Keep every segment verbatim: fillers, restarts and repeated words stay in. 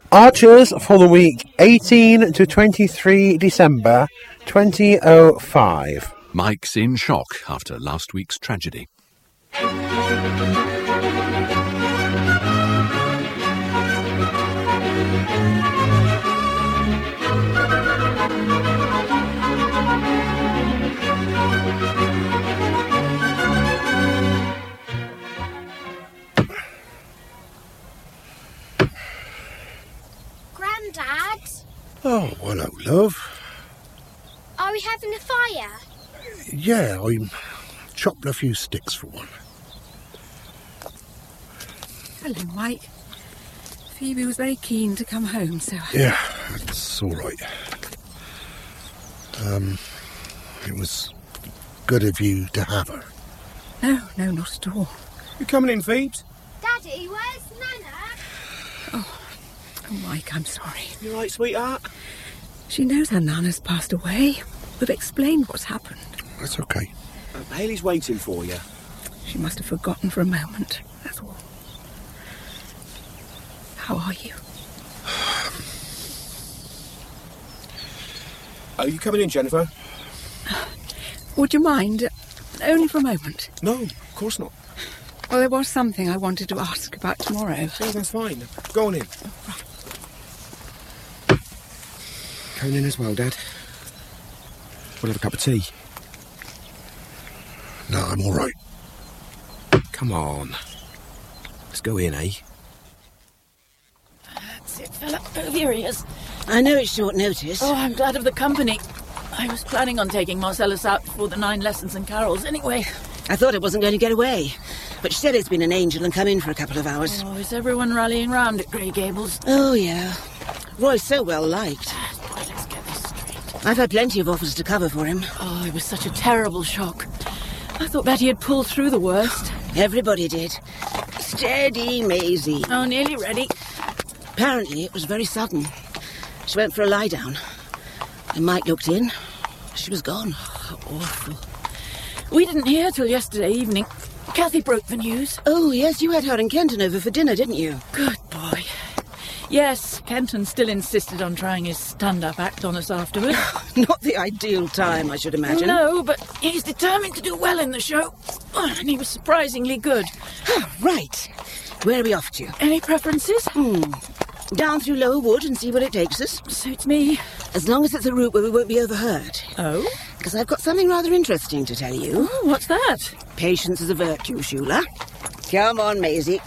Archers for the week eighteen to twenty-three December twenty oh five. Mike's in shock after last week's tragedy. Grandad? Oh, hello, love. Are we having a fire? Yeah, I chopped a few sticks for one. Hello, Mike. Phoebe was very keen to come home, so... Yeah, it's all right. Um, it was good of you to have her. No, no, not at all. You coming in, Phoebes? Daddy, where's Nana? Oh, oh, Mike, I'm sorry. You right, sweetheart? She knows her Nana's passed away. We've explained what's happened. That's okay. Uh, Hayley's waiting for you. She must have forgotten for a moment, that's all. How are you? Are you coming in, Jennifer? Would you mind? Only for a moment. No, of course not. Well, there was something I wanted to ask about tomorrow. Yeah, that's fine. Go on in. Oh, right. Coming in as well, Dad? We'll have a cup of tea. No, I'm all right. Come on. Let's go in, eh? That's it, fella. Over your ears. I know it's short notice. Oh, I'm glad of the company. I was planning on taking Marcellus out for the nine lessons and carols anyway. I thought I wasn't going to get away, but she said it's been an angel and come in for a couple of hours. Oh, is everyone rallying round at Grey Gables? Oh, yeah. Roy's so well liked. Boy, let's get this straight. I've had plenty of offers to cover for him. Oh, it was such a terrible shock. I thought Betty had pulled through the worst. Everybody did. Steady, Maisie. Oh, nearly ready. Apparently, it was very sudden. She went for a lie-down, and Mike looked in. She was gone. Oh, awful. We didn't hear till yesterday evening. Kathy broke the news. Oh, yes, you had her and Kenton over for dinner, didn't you? Good boy. Yes, Kenton still insisted on trying his stand-up act on us afterward. Not the ideal time, I should imagine. No, but he's determined to do well in the show. Oh, and he was surprisingly good. Oh, right. Where are we off to? Any preferences? Hmm. Down through Lower Wood and see where it takes us. Suits me. As long as it's a route where we won't be overheard. Oh? Because I've got something rather interesting to tell you. Oh, what's that? Patience is a virtue, Shula. Come on, Maisie.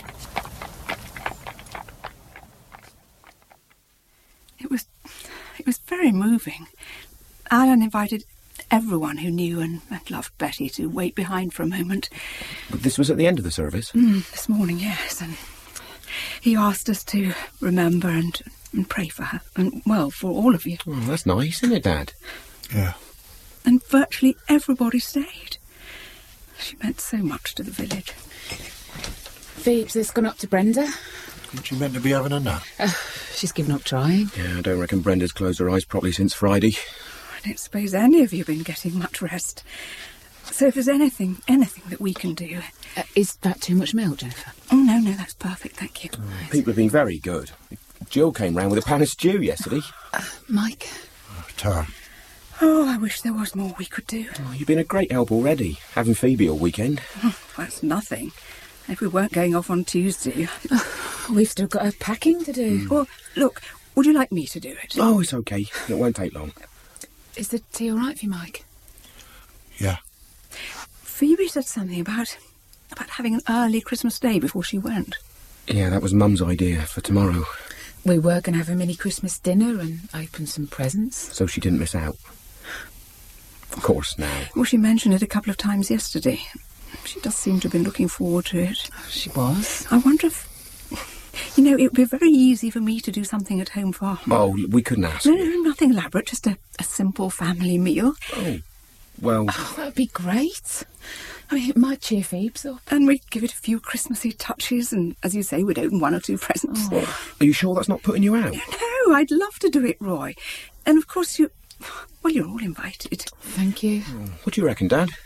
It was... it was very moving. Alan invited everyone who knew and, and loved Betty to wait behind for a moment. But this was at the end of the service? Mm, this morning, yes, and he asked us to remember and, and pray for her, and, well, for all of you. Oh, that's nice, isn't it, Dad? Yeah. And virtually everybody stayed. She meant so much to the village. Phoebes has gone up to Brenda. Isn't she meant to be having a nap? Uh, she's given up trying. Yeah, I don't reckon Brenda's closed her eyes properly since Friday. I don't suppose any of you have been getting much rest. So if there's anything, anything that we can do... Uh, is that too much milk, Jennifer? Oh, no, no, that's perfect, thank you. Oh, people have been very good. Jill came round with a pan of stew yesterday. Uh, Mike? Oh, Tar. Oh, I wish there was more we could do. Oh, you've been a great help already, having Phoebe all weekend. Oh, that's nothing. If we weren't going off on Tuesday... Oh, we've still got a packing to do. Mm. Well, look, would you like me to do it? Oh, it's okay. It won't take long. Is the tea all right for you, Mike? Yeah. Phoebe said something about... about having an early Christmas day before she went. Yeah, that was Mum's idea for tomorrow. We were going to have a mini Christmas dinner and open some presents. So she didn't miss out. Of course, now. Well, she mentioned it a couple of times yesterday. She does seem to have been looking forward to it. She was. I wonder if... You know, it would be very easy for me to do something at home for her. Oh, we couldn't ask. No, no, no, nothing elaborate. Just a, a simple family meal. Oh, well... Oh, that would be great. I mean, it might cheer Phoebes up. And we'd give it a few Christmassy touches and, as you say, we'd open one or two presents. Oh. Are you sure that's not putting you out? No, I'd love to do it, Roy. And, of course, you... Well, you're all invited. Thank you. Oh, what do you reckon, Dad?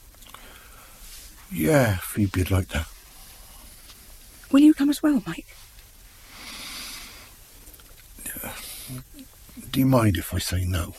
Yeah, Phoebe'd like that. Will you come as well, Mike? Do you mind if I say no?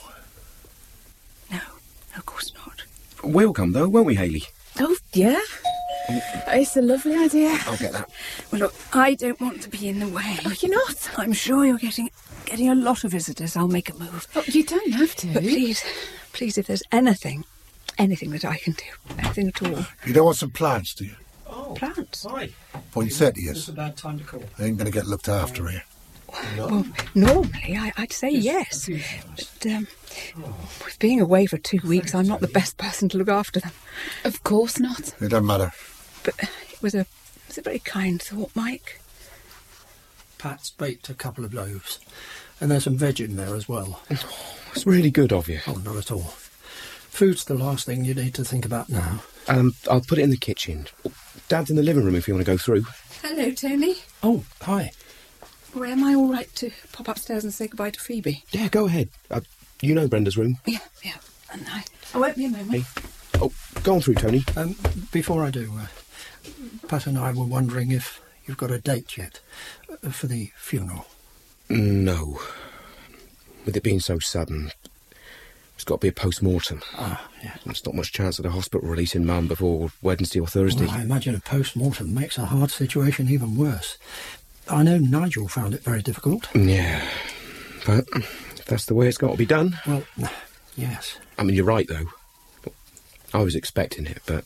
No, of course not. We'll come, though, won't we, Hayley? Oh, yeah. It's a lovely idea. I'll get that. Well, look, I don't want to be in the way. Oh, you're not? I'm sure you're getting getting a lot of visitors. I'll make a move. Oh, you don't have to. But please, please, if there's anything, anything that I can do, anything at all. You don't want some plants, do you? Oh, Plants? hi. Poinsettias. It's a bad time to call. They ain't going to get looked after here. Well, normally I, I'd say yes. But um, with being away for two weeks, I'm not the best person to look after them. Of course not. It doesn't matter. But it was a, it was a very kind thought, Mike. Pat's baked a couple of loaves. And there's some veg in there as well. It's really good of you. Oh, not at all. Food's the last thing you need to think about now. Um, I'll put it in the kitchen. Dad's in the living room if you want to go through. Hello, Tony. Oh, hi. Well, am I all right to pop upstairs and say goodbye to Phoebe? Yeah, go ahead. Uh, you know Brenda's room. Yeah, yeah. And I, I won't be a moment. Hey. Oh, go on through, Tony. Um, before I do, uh, Pat and I were wondering if you've got a date yet uh, for the funeral. No. With it being so sudden, it's got to be a post-mortem. Ah, yeah. There's not much chance of the hospital releasing Mum before Wednesday or Thursday. Well, I imagine a post-mortem makes a hard situation even worse. I know Nigel found it very difficult. Yeah. But if that's the way it's got to be done... Well, yes. I mean, you're right, though. I was expecting it, but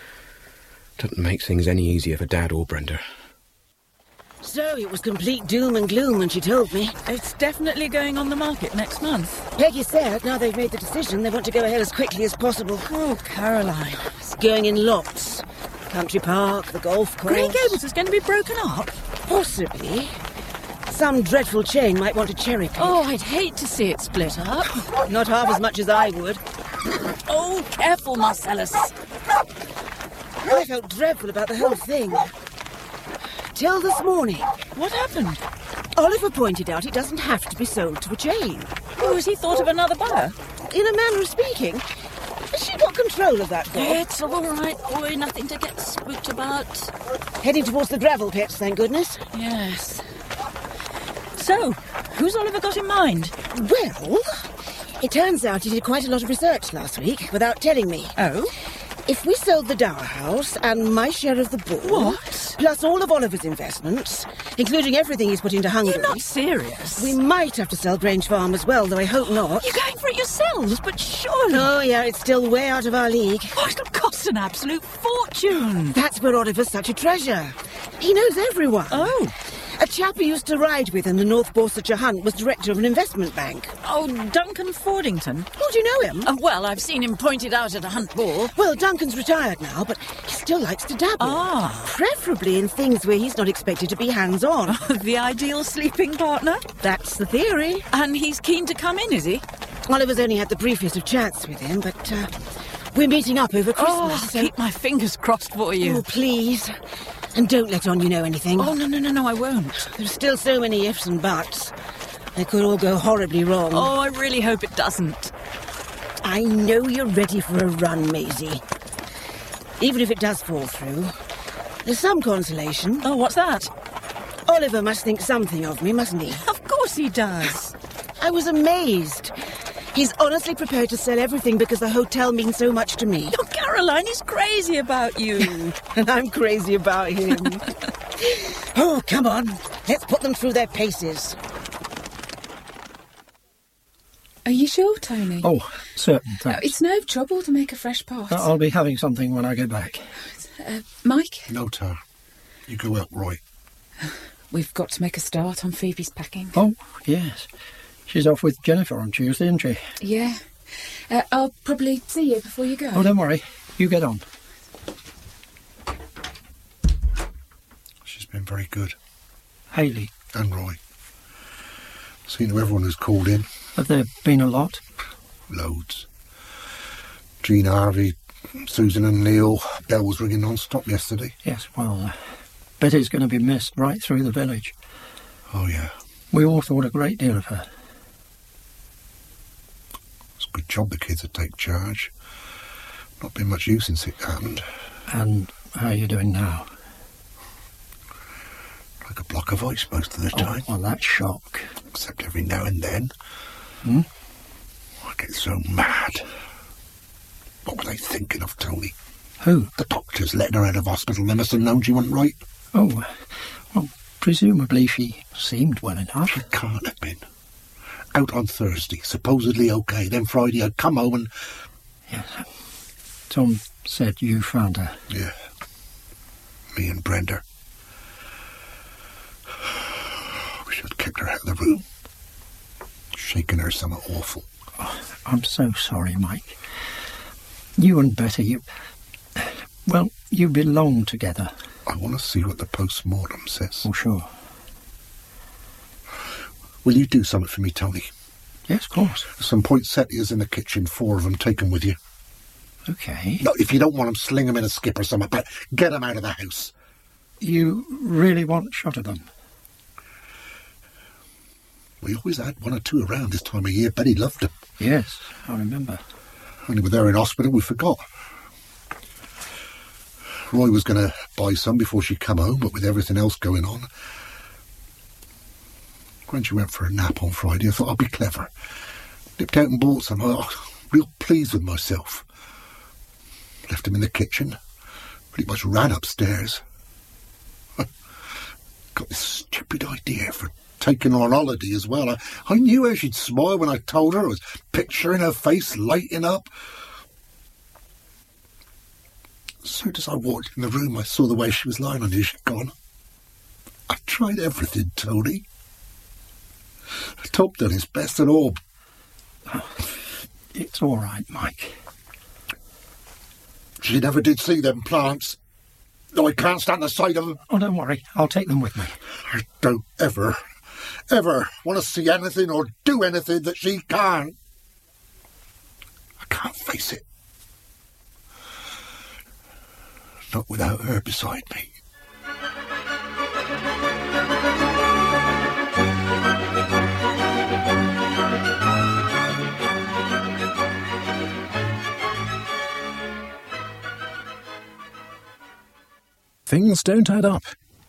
it doesn't make things any easier for Dad or Brenda. So it was complete doom and gloom when she told me. It's definitely going on the market next month. Peggy said now they've made the decision, they want to go ahead as quickly as possible. Oh, Caroline. It's going in lots. Country Park, the golf course. Green Gables is going to be broken up? Possibly. Some dreadful chain might want to cherry pick. Oh, I'd hate to see it split up. Not half as much as I would. Oh, careful, Marcellus. I felt dreadful about the whole thing. Till this morning. What happened? Oliver pointed out it doesn't have to be sold to a chain. Oh, has he thought of another buyer? In a manner of speaking. Has she got control of that girl? It's all right, boy. Nothing to get spooked about. Heading towards the gravel pits, thank goodness. Yes. So, who's Oliver got in mind? Well, it turns out he did quite a lot of research last week without telling me. Oh? If we sold the Dower House and my share of the bull... What? Plus all of Oliver's investments, including everything he's put into Hungary... You're not serious? We might have to sell Grange Farm as well, though I hope not. You're going for it yourselves, but surely... Oh, yeah, it's still way out of our league. Oh, it'll cost an absolute fortune. That's where Oliver's such a treasure. He knows everyone. Oh. A chap he used to ride with in the North Borsetshire Hunt was director of an investment bank. Oh, Duncan Fordington. Oh, do you know him? Uh, well, I've seen him pointed out at a hunt ball. Well, Duncan's retired now, but he still likes to dabble. Ah. Preferably in things where he's not expected to be hands-on. The ideal sleeping partner? That's the theory. And he's keen to come in, is he? Oliver's only had the briefest of chats with him, but uh, we're meeting up over Christmas. Oh, so... keep my fingers crossed for you. Oh, please. And don't let on you know anything. Oh, no, no, no, no, I won't. There's still so many ifs and buts. They could all go horribly wrong. Oh, I really hope it doesn't. I know you're ready for a run, Maisie. Even if it does fall through, there's some consolation. Oh, what's that? Oliver must think something of me, mustn't he? Of course he does. I was amazed. He's honestly prepared to sell everything because the hotel means so much to me. Oh, Caroline, he's crazy about you. And I'm crazy about him. Oh, come on. Let's put them through their paces. Are you sure, Tony? Oh, certain, Uh, thanks. it's no trouble to make a fresh pot. I'll be having something when I get back. Uh, Mike, No, Tar. You go help Roy. we've got to make a start on Phoebe's packing. Oh, yes. She's off with Jennifer on Tuesday, isn't she? Yeah. Uh, I'll probably see you before you go. Oh, don't worry. You get on. She's been very good. Hayley, And Roy. Seen to everyone who's called in. have there been a lot? Loads. Jean Harvey, Susan and Neil. Bell was ringing non-stop yesterday. Yes, well, uh, Betty's going to be missed right through the village. Oh, yeah. We all thought a great deal of her. It's a good job the kids would take charge. Not been much use since it happened. And how are you doing now? Like a block of ice most of the Oh, time. well, that shock. Except every now and then. Hmm? I get so mad. What were they thinking of, Tony? Who? The doctors letting her out of hospital. They must have known she wasn't right. Oh, well, presumably she seemed well enough. She can't have been. Out on Thursday, supposedly okay. Then Friday I'd come home and... Yes. Tom said you found her. Yeah. Me and Brenda. We should have kept her out of the room. Shaking her something awful. Oh, I'm so sorry, Mike. You and Betty, you... Well, you belong together. I want to see what the post-mortem says. Oh, sure. Will you do something for me, Tony? Yes, of course. There's some poinsettias in the kitchen, four of them. Take them with you. Okay. No, if you don't want them, sling them in a skip or something, but get them out of the house. You really want a shot of them? We always had one or two around this time of year. Betty loved them. Yes, I remember. Only with her in hospital, we forgot. Roy was going to buy some before she come home, but with everything else going on... When she went for a nap on Friday, I thought I'd be clever. Nipped out and bought some. Oh, real pleased with myself. Left them in the kitchen. Pretty much ran upstairs. Got this stupid idea for taking her on holiday as well. I, I knew how she'd smile when I told her. I was picturing her face lighting up. As soon as I walked in the room, I saw the way she was lying on her. She'd gone. I tried everything, Tony. Tom done his best and all. Oh, it's all right, Mike. She never did see them plants. No, I can't stand the sight of them. Oh, don't worry. I'll take them with me. I don't ever, ever want to see anything or do anything that she can't. I can't face it. Not without her beside me. Things don't add up.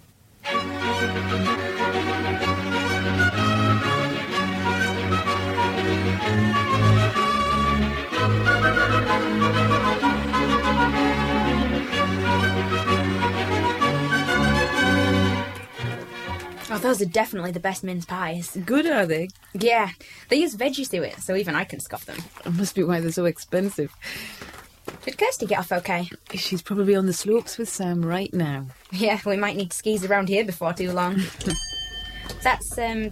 Oh, those are definitely the best mince pies. Good, are they? Yeah, they use veggies to it, so even I can scoff them. It must be why they're so expensive. Did Kirsty get off okay? She's probably on the slopes with Sam right now. Yeah, we might need skis around here before too long. That's, um,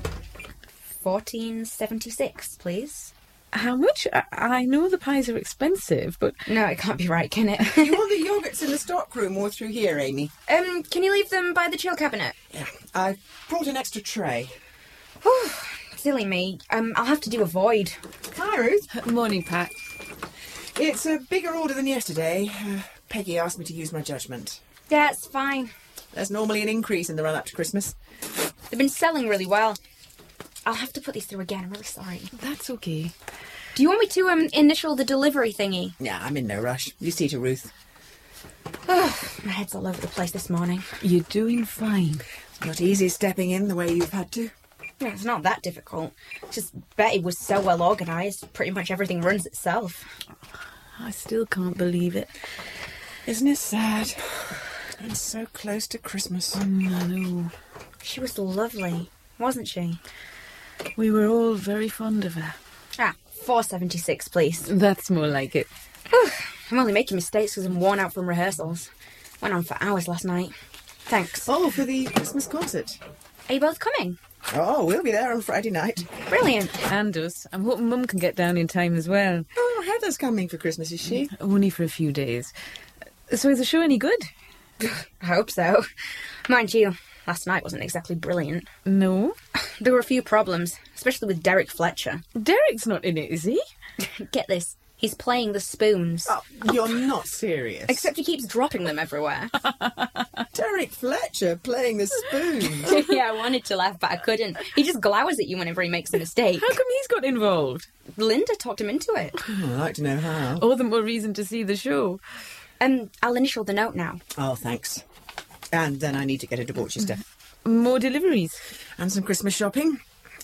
fourteen seventy-six, please. How much? I, I know the pies are expensive, but... No, it can't be right, can it? You want the yoghurts in the stockroom or through here, Amy? Um, can you leave them by the chill cabinet? Yeah, I brought an extra tray. Whew, silly me. Um, I'll have to do a void. Hi, Ruth. Morning, Pat. It's a bigger order than yesterday. Uh, Peggy asked me to use my judgment. Yeah, it's fine. There's normally an increase in the run-up to Christmas. They've been selling really well. I'll have to put these through again. I'm really sorry. That's okay. Do you want me to um initial the delivery thingy? Yeah, I'm in no rush. You see to Ruth. My head's all over the place this morning. You're doing fine. It's not easy stepping in the way you've had to. Yeah, it's not that difficult. It's just Betty was so well organised. Pretty much everything runs itself. I still can't believe it. Isn't it sad? And so close to Christmas. Mm, I know. She was lovely, wasn't she? We were all very fond of her. Ah, four seventy-six, please. That's more like it. I'm only making mistakes because I'm worn out from rehearsals. Went on for hours last night. Thanks. Oh, for the Christmas concert. Are you both coming? Oh, we'll be there on Friday night. Brilliant. And us. I'm hoping Mum can get down in time as well. Oh, Heather's coming for Christmas, is she? Only for a few days. So is the show any good? I hope so. Mind you, last night wasn't exactly brilliant. No? There were a few problems, especially with Derek Fletcher. Derek's not in it, is he? Get this. He's playing the spoons. Oh, you're not serious. Except he keeps dropping them everywhere. Derek Fletcher playing the spoons. Yeah, I wanted to laugh, but I couldn't. He just glowers at you whenever he makes a mistake. How come he's got involved? Linda talked him into it. Oh, I'd like to know how. All the more reason to see the show. Um, I'll initial the note now. Oh, thanks. And then I need to get her to Dorchester. More deliveries. And some Christmas shopping.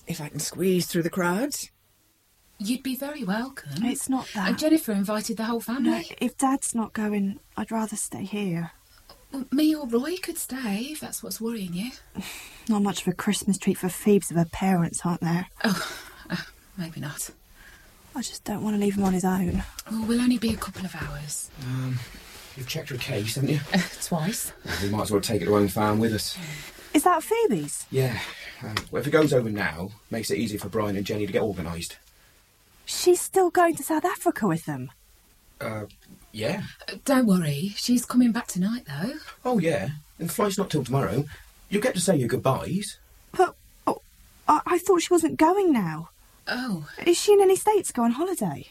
if I can squeeze through the crowds. You'd be very welcome. It's not that. And Jennifer invited the whole family. No, if Dad's not going, I'd rather stay here. Well, me or Roy could stay, if that's what's worrying you. Not much of a Christmas treat for Phoebes if her parents aren't there. Oh, uh, maybe not. I just don't want to leave him on his own. Well, we'll only be a couple of hours. Um, you've checked her case, haven't you? Uh, twice. Well, we might as well take it to own farm with us. Is that Phoebe's? Yeah. Um, well, if it goes over now, makes it easier for Brian and Jenny to get organised. She's still going to South Africa with them? Uh, yeah. Uh, don't worry, she's coming back tonight, though. Oh, yeah. And the flight's not till tomorrow. You'll get to say your goodbyes. But oh, I-, I thought she wasn't going now. Oh. Is she in any states to go on holiday?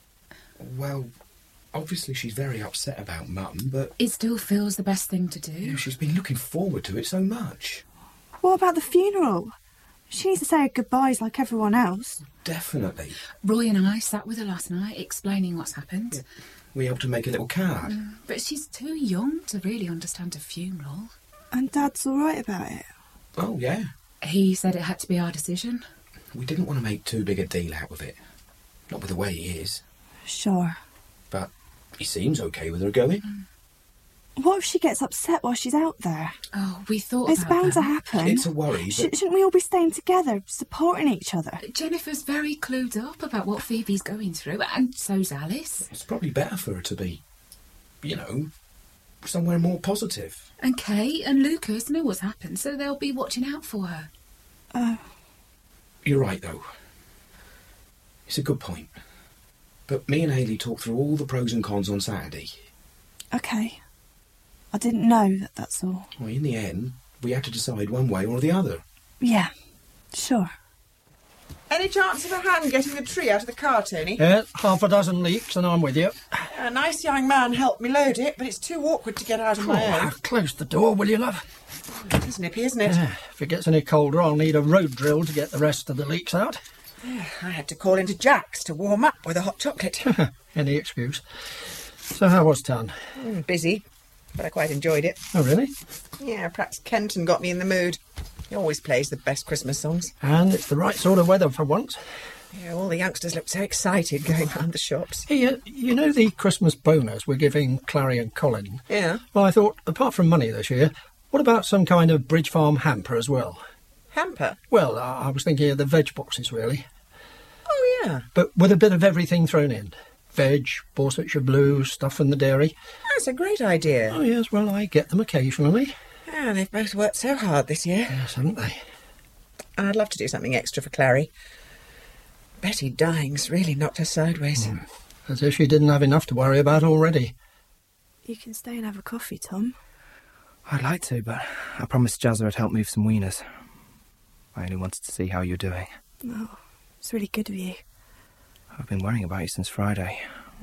Well, obviously she's very upset about Mum, but... It still feels the best thing to do. You know, she's been looking forward to it so much. What about the funeral? She needs to say her goodbyes like everyone else. Definitely. Roy and I sat with her last night, explaining what's happened. Yeah. We helped her make a little card. Mm, but she's too young to really understand a funeral. And Dad's all right about it? Oh, yeah. He said it had to be our decision. We didn't want to make too big a deal out of it. Not with the way he is. Sure. But he seems okay with her going. Mm. What if she gets upset while she's out there? Oh, we thought It's about bound that. to happen. It's a worry, Sh- but... Shouldn't we all be staying together, supporting each other? Jennifer's very clued up about what Phoebe's going through, and so's Alice. It's probably better for her to be, you know, somewhere more positive. And Kate and Lucas know what's happened, so they'll be watching out for her. Oh. You're right, though. It's a good point. But me and Hayley talked through all the pros and cons on Saturday. OK. I didn't know that, that's all. Well, in the end, we had to decide one way or the other. Yeah, sure. Any chance of a hand getting the tree out of the car, Tony? Yeah, half a dozen leaks and I'm with you. A nice young man helped me load it, but it's too awkward to get out of my Oh, own. close the door, will you, love? It's nippy, isn't it? Yeah, if it gets any colder, I'll need a road drill to get the rest of the leaks out. Yeah, I had to call into Jack's to warm up with a hot chocolate. Any excuse. So how was town? Mm, busy, but I quite enjoyed it. Oh, really? Yeah, perhaps Kenton got me in the mood. He always plays the best Christmas songs. And it's the right sort of weather for once. Yeah, all the youngsters looked so excited going round the shops. Hey, uh, you know the Christmas bonus we're giving Clary and Colin? Yeah. Well, I thought, apart from money this year, what about some kind of Bridge Farm hamper as well? Hamper? Well, I, I was thinking of the veg boxes, really. Oh, yeah. But with a bit of everything thrown in. Veg, Borsetshire Blue, stuff from the dairy. That's a great idea. Oh, yes, well, I get them occasionally. Yeah, they've both worked so hard this year. Yes, haven't they? And I'd love to do something extra for Clary. Betty dying's really knocked her sideways. Mm. As if she didn't have enough to worry about already. You can stay and have a coffee, Tom. I'd like to, but I promised Jazza I'd help move some wieners. I only wanted to see how you're doing. Oh, it's really good of you. I've been worrying about you since Friday.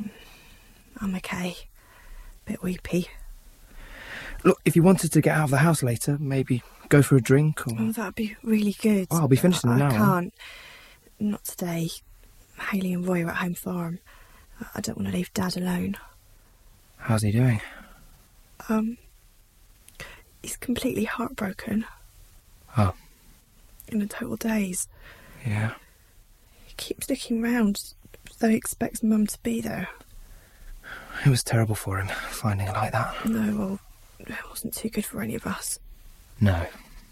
I'm okay. Bit weepy. Look, if you wanted to get out of the house later, maybe go for a drink or... Oh, that'd be really good. Oh, I'll be finished in an I hour. I can't. Not today. Hayley and Roy are at home farm. I don't want to leave Dad alone. How's he doing? Um, he's completely heartbroken. Oh. In a total daze. Yeah. He keeps looking round as though he expects Mum to be there. It was terrible for him, finding it like that. No, well, it wasn't too good for any of us. No.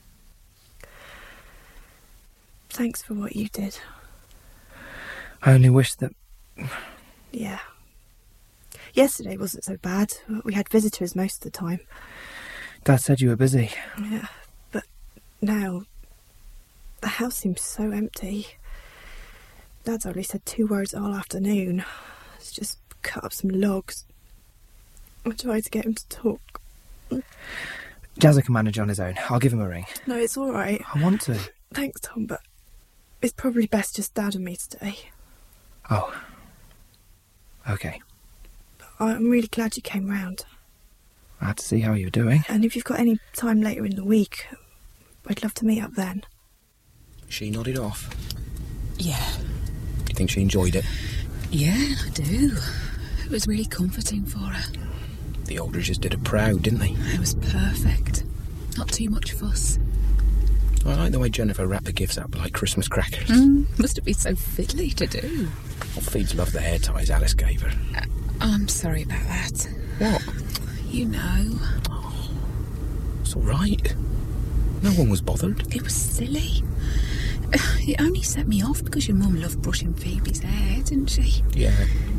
Thanks for what you did. I only wish that... Yeah. Yesterday wasn't so bad. We had visitors most of the time. Dad said you were busy. Yeah, but now the house seems so empty. Dad's only said two words all afternoon. It's just cut up some logs. I tried to get him to talk. Jazza can manage on his own. I'll give him a ring. No, it's all right. I want to. Thanks, Tom, but it's probably best just Dad and me today. Oh. Okay. I'm really glad you came round. I had to see how you're doing. And if you've got any time later in the week, I'd love to meet up then. She nodded off. Yeah. You think she enjoyed it? Yeah, I do. It was really comforting for her. The Aldridges did her proud, didn't they? It was perfect. Not too much fuss. I like the way Jennifer wrapped the gifts up like Christmas crackers. Mm, must have been so fiddly to do. Well, Phoebes loved the hair ties Alice gave her. Uh, I'm sorry about that. What? You know. Oh, it's all right. No one was bothered. It was silly. It only set me off because your mum loved brushing Phoebe's hair, didn't she? Yeah.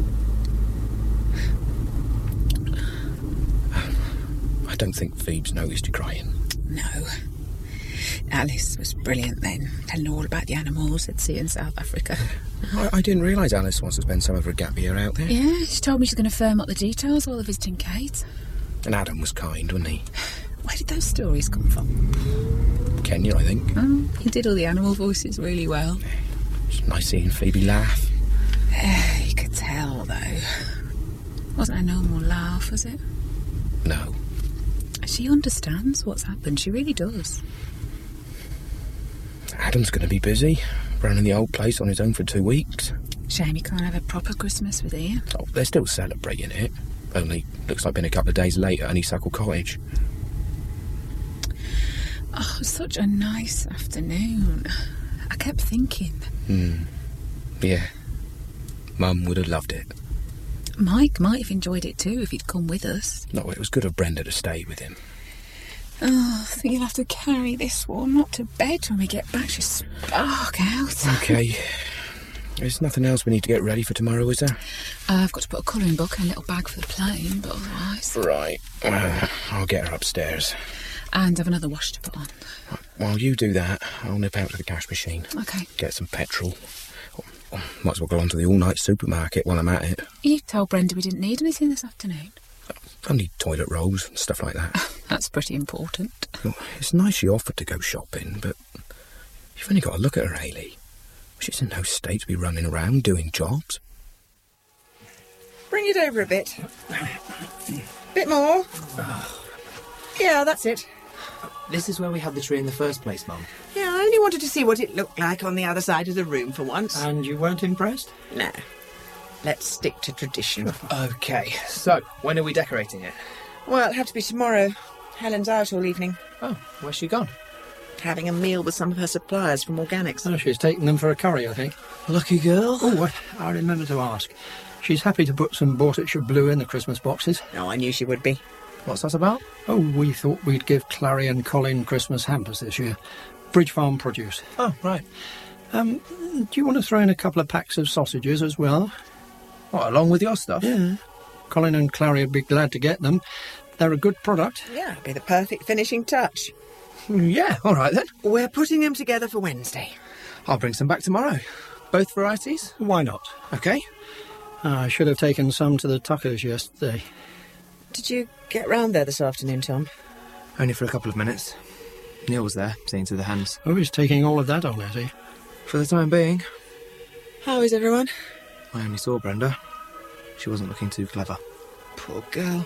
I don't think Phoebes noticed you crying. No. Alice was brilliant then, telling all about the animals they'd see in South Africa. I, I didn't realise Alice wants to spend some of her gap year out there. Yeah, she told me she's going to firm up the details while they're visiting Kate. And Adam was kind, wasn't he? Where did those stories come from? Kenya, I think. Oh, he did all the animal voices really well. It's nice seeing Phoebe laugh. You could tell, though. Wasn't a normal laugh, was it? No. She understands what's happened. She really does. Adam's going to be busy, running the old place on his own for two weeks. Shame he can't have a proper Christmas with Ian. Oh, they're still celebrating it. Only looks like been a couple of days late at Honeysuckle Cottage. Oh, it was such a nice afternoon. I kept thinking. Hmm. Yeah. Mum would have loved it. Mike might have enjoyed it too if he'd come with us. No, it was good of Brenda to stay with him. Oh, I think you'll have to carry this one up to bed when we get back. She'll spark out. OK. There's nothing else we need to get ready for tomorrow, is there? Uh, I've got to put a colouring book and a little bag for the plane, but otherwise... Right. Uh, I'll get her upstairs. And have another wash to put on. While you do that, I'll nip out to the cash machine. OK. Get some petrol. Might as well go on to the all-night supermarket while I'm at it. You told Brenda we didn't need anything this afternoon. Only toilet rolls and stuff like that. That's pretty important. Well, it's nice she offered to go shopping, but you've only got to look at her, Hayley. She's in no state to be running around doing jobs. Bring it over a bit. Bit more. Yeah, that's it. This is where we had the tree in the first place, Mum. Yeah, I only wanted to see what it looked like on the other side of the room for once. And you weren't impressed? No. Let's stick to tradition. OK, so when are we decorating it? Well, it'll have to be tomorrow. Helen's out all evening. Oh, where's she gone? Having a meal with some of her suppliers from Organics. Oh, she's taking them for a curry, I think. Lucky girl. Oh, I, I remember to ask. She's happy to put some Borsetshire blue in the Christmas boxes. Oh, I knew she would be. What's that about? Oh, we thought we'd give Clary and Colin Christmas hampers this year. Bridge Farm produce. Oh, right. Um, do you want to throw in a couple of packs of sausages as well? What, along with your stuff? Yeah. Colin and Clary would be glad to get them. They're a good product. Yeah, it'd be the perfect finishing touch. Yeah, all right then. We're putting them together for Wednesday. I'll bring some back tomorrow. Both varieties? Why not? OK. Uh, I should have taken some to the Tuckers yesterday. Did you get round there this afternoon, Tom? Only for a couple of minutes. Neil was there, seeing to the hands. Oh, he's taking all of that on, is he? For the time being. How is everyone? I only saw Brenda. She wasn't looking too clever. Poor girl.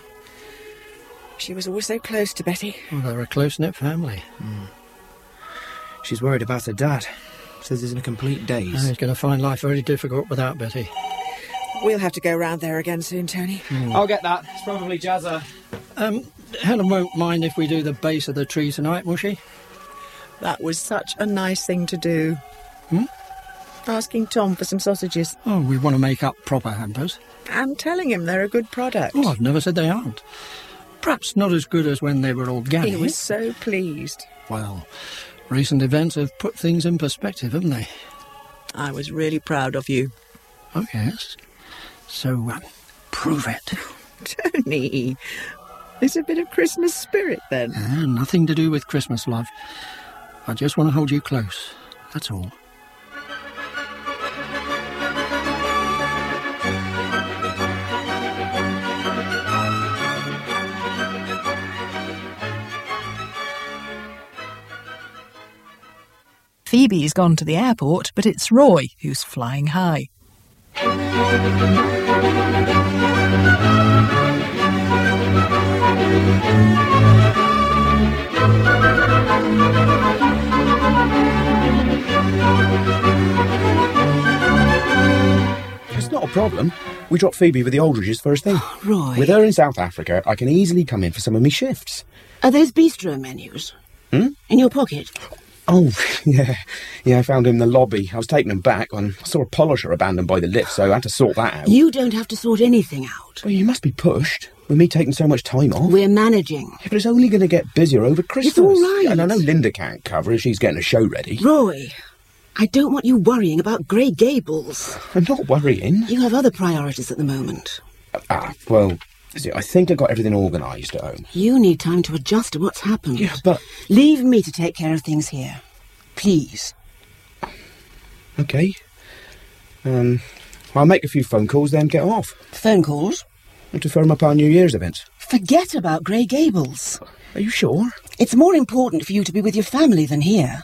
She was always so close to Betty. Well, they're a close-knit family. Mm. She's worried about her dad. Says he's in a complete daze. And he's going to find life very difficult without Betty. We'll have to go round there again soon, Tony. Mm. I'll get that. It's probably Jazza. Um, Helen won't mind if we do the base of the tree tonight, will she? That was such a nice thing to do. Hmm? Asking Tom for some sausages. Oh, we want to make up proper hampers. And telling him they're a good product. Oh, I've never said they aren't. Perhaps not as good as when they were organic. He was so pleased. Well, recent events have put things in perspective, haven't they? I was really proud of you. Oh, yes. So, uh, prove it. Tony, there's a bit of Christmas spirit then. Uh, nothing to do with Christmas, love. I just want to hold you close. That's all. Phoebe's gone to the airport, but it's Roy who's flying high. It's not a problem. We dropped Phoebe with the Aldridges first thing. Oh, Roy. With her in South Africa, I can easily come in for some of me shifts. Are those bistro menus? Hmm? In your pocket? Oh, yeah. Yeah, I found him in the lobby. I was taking him back when I saw a polisher abandoned by the lift, so I had to sort that out. You don't have to sort anything out. Well, you must be pushed, with me taking so much time off. We're managing. Yeah, but it's only going to get busier over Christmas. It's all right. Yeah, and I know Linda can't cover it. She's getting a show ready. Roy, I don't want you worrying about Grey Gables. I'm not worrying. You have other priorities at the moment. Ah, well, see, I think I got everything organised at home. You need time to adjust to what's happened. Yeah, but... Leave me to take care of things here. Please. OK. Um, I'll make a few phone calls, then get off. Phone calls? And to firm up our New Year's events. Forget about Grey Gables. Are you sure? It's more important for you to be with your family than here.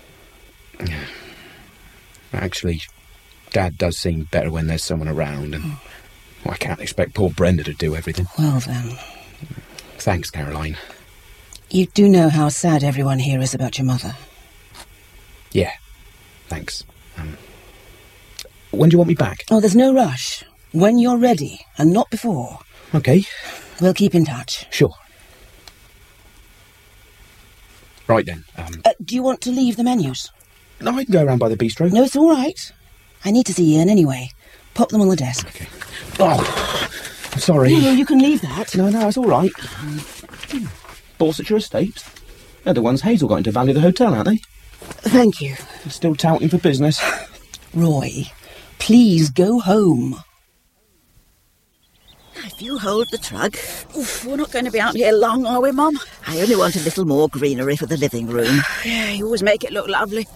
Actually, Dad does seem better when there's someone around, and well, I can't expect poor Brenda to do everything. Well, then. Thanks, Caroline. You do know how sad everyone here is about your mother. Yeah, thanks. Um, when do you want me back? Oh, there's no rush. When you're ready, and not before. OK. We'll keep in touch. Sure. Right then. Um, uh, do you want to leave the menus? No, I can go around by the bistro. No, it's all right. I need to see Ian anyway. Pop them on the desk. OK. Oh, sorry. No, you can leave that. No, no, it's all right. Um, Borsetshire Estates. They're the ones Hazel got into value the hotel, aren't they? Thank you. They're still touting for business. Roy, please go home. If you hold the trug. Oof, we're not going to be out here long, are we, Mum? I only want a little more greenery for the living room. Yeah, you always make it look lovely.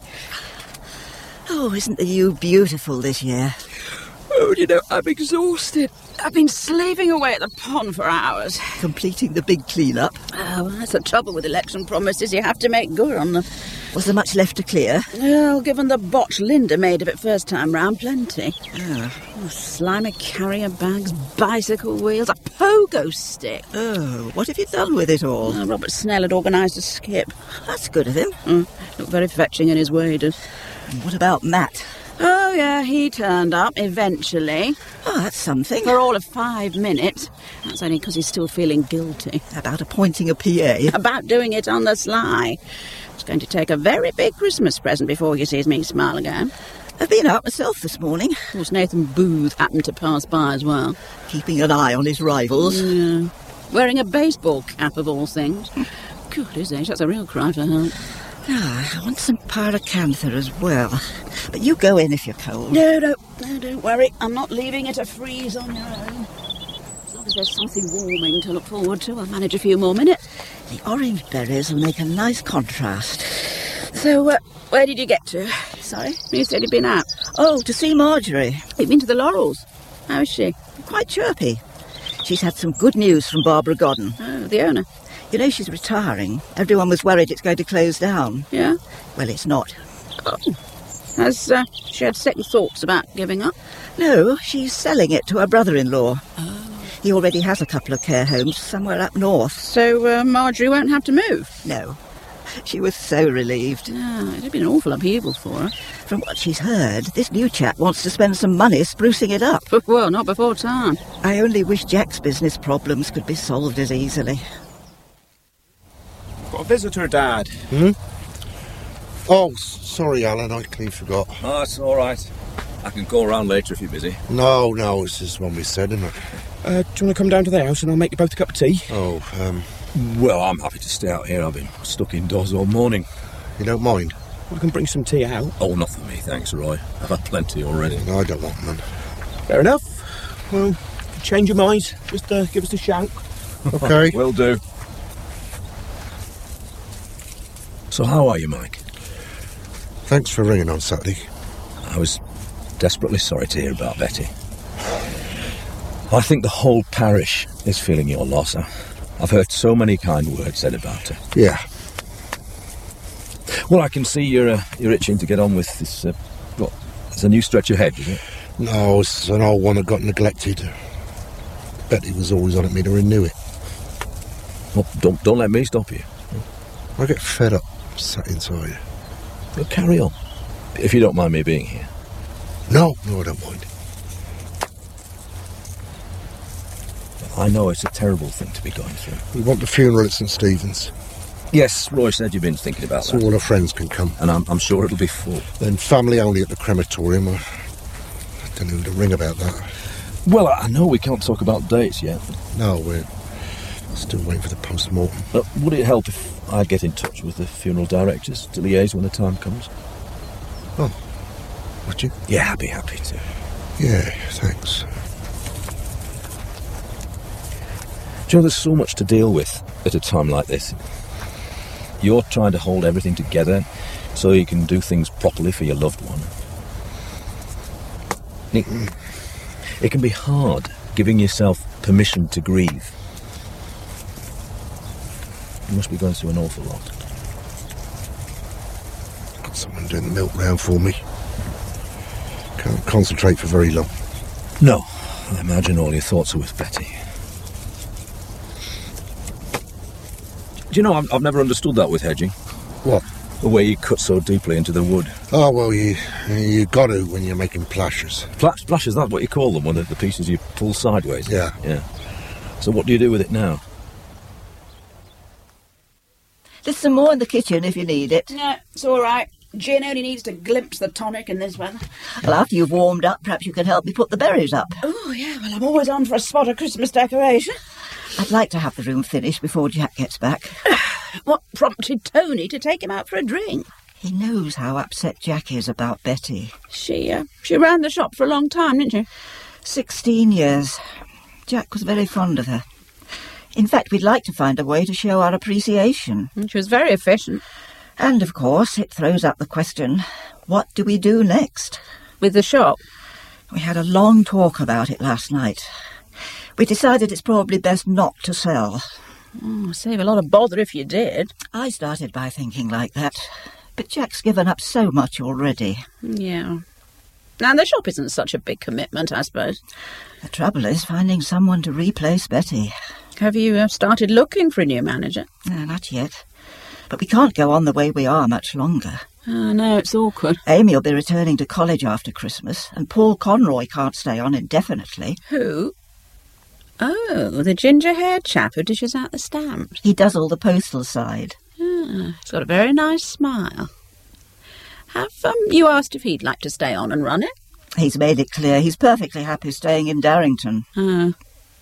Oh, isn't the yew beautiful this year? Oh, you know, I'm exhausted. I've been slaving away at the pond for hours. Completing the big clean-up? Oh, well, that's the trouble with election promises. You have to make good on them. Was there much left to clear? Well, given the botch Linda made of it first time round, plenty. Oh. Oh, slimy carrier bags, bicycle wheels, a pogo stick. Oh, what have you done with it all? Oh, Robert Snell had organised a skip. That's good of him. Mm, looked very fetching in his waders. And what about Matt? Oh, yeah, he turned up, eventually. Oh, that's something. For all of five minutes. That's only because he's still feeling guilty. About appointing a P A? About doing it on the sly. It's going to take a very big Christmas present before he sees me smile again. I've been out myself this morning. Of course, Nathan Booth happened to pass by as well. Keeping an eye on his rivals. Yeah. Wearing a baseball cap, of all things. Good, his age, that's a real cry for help. Ah, I want some paracantha as well. But you go in if you're cold. No, no, no, don't worry. I'm not leaving it to freeze on your own. As long as there's something warming to look forward to, I'll manage a few more minutes. The orange berries will make a nice contrast. So, uh, where did you get to? Sorry? You said you'd been out. Oh, to see Marjorie. You've been to the Laurels. How is she? Quite chirpy. She's had some good news from Barbara Godden. Oh, the owner. You know, she's retiring. Everyone was worried it's going to close down. Yeah? Well, it's not. Oh. Has uh, she had second thoughts about giving up? No, she's selling it to her brother-in-law. Oh. He already has a couple of care homes somewhere up north. So uh, Marjorie won't have to move? No. She was so relieved. Oh, it'd been an awful upheaval for her. From what she's heard, this new chap wants to spend some money sprucing it up. Well, not before time. I only wish Jack's business problems could be solved as easily. Got a visitor, Dad. Hmm? Oh, sorry, Alan, I clean forgot. Oh, it's all right. I can go around later if you're busy. No, no, it's just one we said, isn't it? Uh, do you want to come down to the house and I'll make you both a cup of tea? Oh, um... Well, I'm happy to stay out here. I've been stuck indoors all morning. You don't mind? I can bring some tea out. Oh, not for me, thanks, Roy. I've had plenty already. No, I don't want none. Fair enough. Well, if you change your mind, just uh, give us a shout. OK. Will do. So how are you, Mike? Thanks for ringing on Saturday. I was desperately sorry to hear about Betty. I think the whole parish is feeling your loss. I've heard so many kind words said about her. Yeah. Well, I can see you're uh, you're itching to get on with this. Uh, what? It's a new stretch ahead, is it? No, it's an old one that got neglected. Betty was always on at me to renew it. Well, don't don't let me stop you. I get fed up sat inside. Well, carry on, if you don't mind me being here. No, no, I don't mind. I know it's a terrible thing to be going through. We want the funeral at St Stephen's. Yes, Roy said you've been thinking about So that. all her friends can come. And I'm, I'm sure it'll be full. Then family only at the crematorium. I don't know who to ring about that. Well, I know we can't talk about dates yet. No, we're still waiting for the post-mortem. But would it help if I get in touch with the funeral directors to liaise when the time comes? Oh, would you? Yeah, I'd be happy to. Yeah, thanks. Do you know, there's so much to deal with at a time like this. You're trying to hold everything together so you can do things properly for your loved one. It, it can be hard giving yourself permission to grieve. You must be going through an awful lot. Got someone doing the milk round for me. Can't concentrate for very long. No, I imagine all your thoughts are with Betty. Do you know, I've, I've never understood that with hedging. What? The way you cut so deeply into the wood. Oh, well, you you got to when you're making plashes. Pla- plashes, that's what you call them, one of the pieces you pull sideways? Yeah. Yeah. So what do you do with it now? There's some more in the kitchen if you need it. No, it's all right. Gin only needs to glimpse the tonic in this weather. Well, after you've warmed up, perhaps you can help me put the berries up. Oh, yeah, well, I'm always on for a spot of Christmas decoration. I'd like to have the room finished before Jack gets back. What prompted Tony to take him out for a drink? He knows how upset Jack is about Betty. She, uh, she ran the shop for a long time, didn't she? Sixteen years. Jack was very fond of her. In fact, we'd like to find a way to show our appreciation. She was very efficient. And, of course, it throws up the question, what do we do next? With the shop? We had a long talk about it last night. We decided it's probably best not to sell. Oh, save a lot of bother if you did. I started by thinking like that. But Jack's given up so much already. Yeah. And the shop isn't such a big commitment, I suppose. The trouble is finding someone to replace Betty. Have you uh, started looking for a new manager? No, not yet. But we can't go on the way we are much longer. Oh, no, it's awkward. Amy will be returning to college after Christmas, and Paul Conroy can't stay on indefinitely. Who? Oh, the ginger-haired chap who dishes out the stamps. He does all the postal side. Ah, he's got a very nice smile. Have um, you asked if he'd like to stay on and run it? He's made it clear he's perfectly happy staying in Darrington. Oh.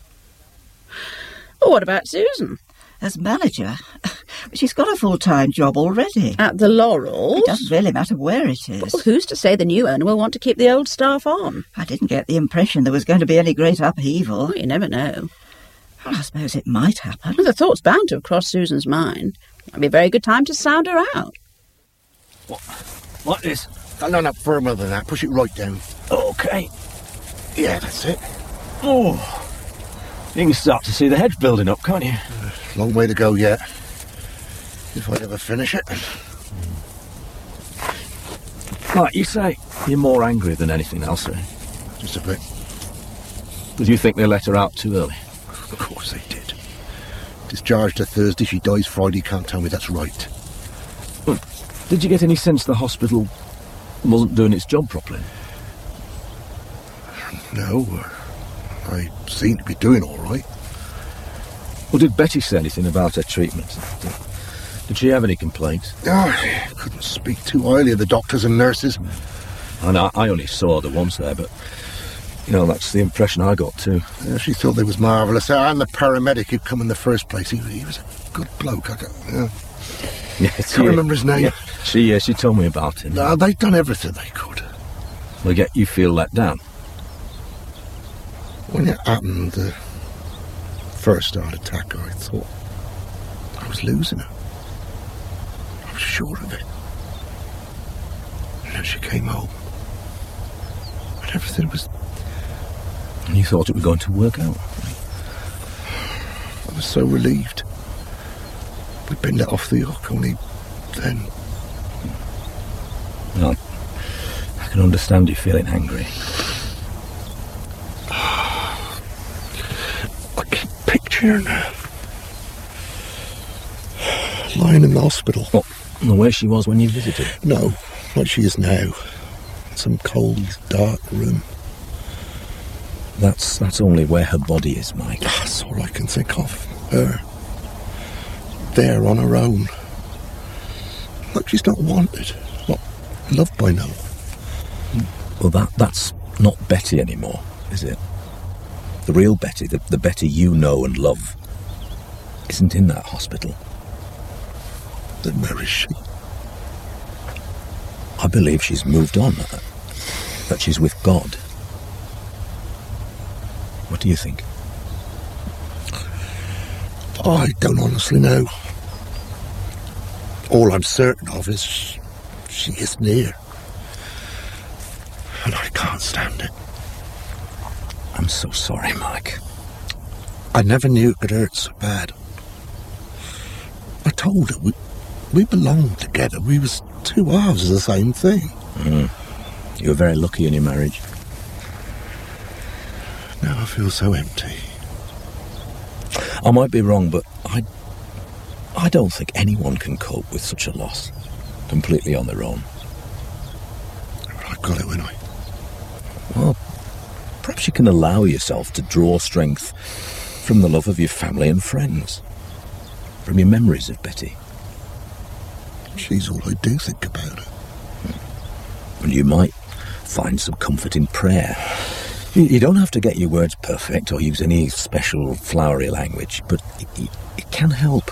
Well, what about Susan? As manager? She's got a full-time job already. At the Laurels? It doesn't really matter where it is. Well, who's to say the new owner will want to keep the old staff on? I didn't get the impression there was going to be any great upheaval. Oh, you never know. Well, I suppose it might happen. Well, the thought's bound to have crossed Susan's mind. Might be a very good time to sound her out. What? Like this? No, no, no, firmer than that. Push it right down. Okay. Yeah, that's it. Oh. You can start to see the hedge building up, can't you? Uh, long way to go yet. If I ever finish it. Like you say, you're more angry than anything else, eh? Just a bit. Did you think they let her out too early? Of course they did. Discharged her Thursday, she dies Friday. Can't tell me that's right. Well, did you get any sense the hospital wasn't doing its job properly? No. I seem to be doing all right. Well, did Betty say anything about her treatment? Did she have any complaints? Oh, I couldn't speak too highly of the doctors and nurses. And I, I only saw her once there, but, you know, that's the impression I got too. Yeah, she thought they was marvellous. And the paramedic who'd come in the first place, he, he was a good bloke. I can't, yeah. Yeah, can't she, remember his name. Yeah, she, yeah, she told me about him. No, they'd done everything they could. Well, yet you feel let down. When it happened, the first heart attack, I thought I was losing her. I was sure of it. And then she came home. And everything was... And you thought it was going to work out? I was so relieved. We'd been let off the hook, only then... Well, I can understand you feeling angry. I keep picturing her lying in the hospital. What, the way she was when you visited? No, like she is now. Some cold, dark room. That's that's only where her body is, Mike. That's all I can think of. Her. there on her own. Like she's not wanted, not loved by no one. Well, that that's not Betty anymore, is it? The real Betty, the, the Betty you know and love, isn't in that hospital. Then where is she? I believe she's moved on, uh, that she's with God. What do you think? I don't honestly know. All I'm certain of is she is near. And I can't stand it. I'm so sorry, Mike. I never knew it could hurt so bad. I told her we, we belonged together. We was two halves of the same thing. Mm. You were very lucky in your marriage. Now I feel so empty. I might be wrong, but I, I don't think anyone can cope with such a loss completely on their own. But I've got it, when I... Well, perhaps you can allow yourself to draw strength from the love of your family and friends, from your memories of Betty. She's all I do think about her. And you might find some comfort in prayer. You don't have to get your words perfect or use any special flowery language, but it, it, it can help.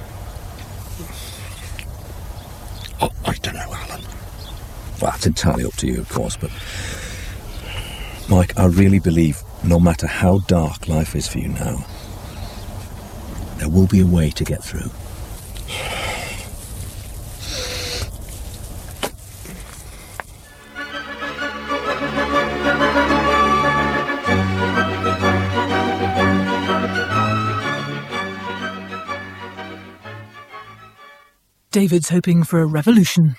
Oh, I don't know, Alan. Well, that's entirely up to you, of course, but... Mike, I really believe no matter how dark life is for you now, there will be a way to get through. David's hoping for a revolution.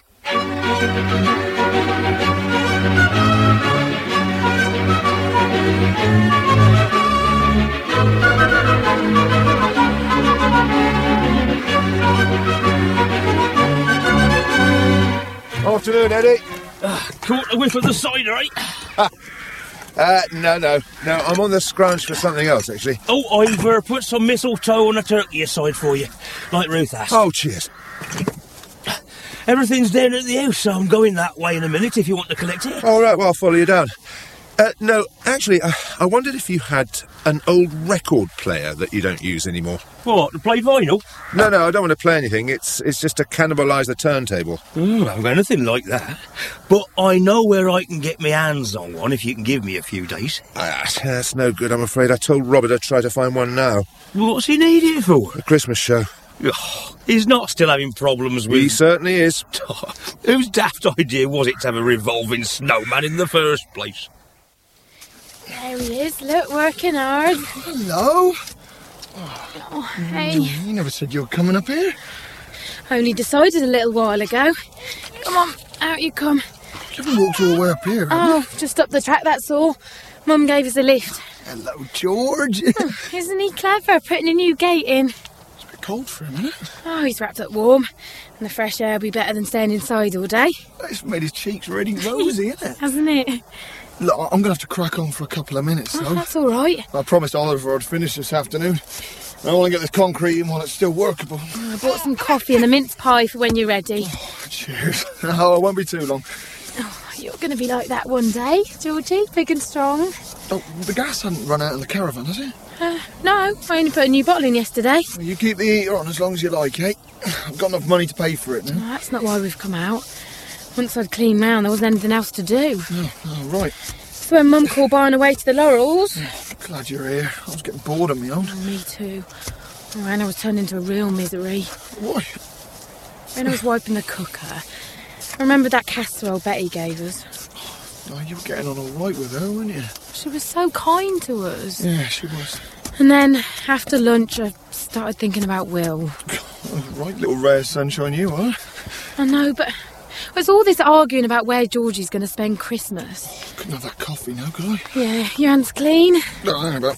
Afternoon, Eddie. Uh, caught a whiff of the cider, eh? uh, no, no, no, I'm on the scrunch for something else, actually. Oh, I've uh, put some mistletoe on a turkey aside for you, like Ruth asked. Oh, cheers. Everything's down at the house, so I'm going that way in a minute if you want to collect it. All right, well, I'll follow you down. Uh, no, actually, uh, I wondered if you had an old record player that you don't use anymore. What, to play vinyl? No, no, I don't want to play anything. It's it's just to cannibalise the turntable. Mm, I haven't got anything like that. But I know where I can get my hands on one if you can give me a few days. Ah, that's no good, I'm afraid. I told Robert I'd try to find one now. What's he need it for? The Christmas show. Oh, he's not still having problems with... He certainly is. Whose daft idea was it to have a revolving snowman in the first place? There he is, look, working hard. Hello. Oh, hey. You never said you were coming up here. I only decided a little while ago. Come on, out you come. You haven't walked all the way up here, have Oh, you? just up the track, that's all. Mum gave us a lift. Hello, George. Oh, isn't he clever, putting a new gate in? It's a bit cold for him, isn't it? Oh, he's wrapped up warm. And the fresh air will be better than staying inside all day. It's made his cheeks really rosy, isn't it? Hasn't it? Look, I'm going to have to crack on for a couple of minutes, though. Oh, that's all right. I promised Oliver I'd finish this afternoon. I want to get this concrete in while it's still workable. Oh, I bought some coffee and a mince pie for when you're ready. Oh, cheers. Oh, I won't be too long. Oh, you're going to be like that one day, Georgie, big and strong. Oh, the gas hasn't run out in the caravan, has it? Uh, no, I only put a new bottle in yesterday. Well, you keep the heater on as long as you like, eh? I've got enough money to pay for it now. Oh, that's not why we've come out. Once I'd cleaned round, there wasn't anything else to do. Oh, oh right. So when Mum called buying away to the Laurels... Oh, glad you're here. I was getting bored of me own. Oh, me too. Oh, Anna was turned into a real misery. Why? When I was wiping the cooker, I remembered that casserole Betty gave us. Oh, you were getting on all right with her, weren't you? She was so kind to us. Yeah, she was. And then, after lunch, I started thinking about Will. Oh, right, little ray of sunshine you are. I know, but there's all this arguing about where Georgie's going to spend Christmas. Couldn't have that coffee now, could I? Yeah, your hand's clean. No, hang about.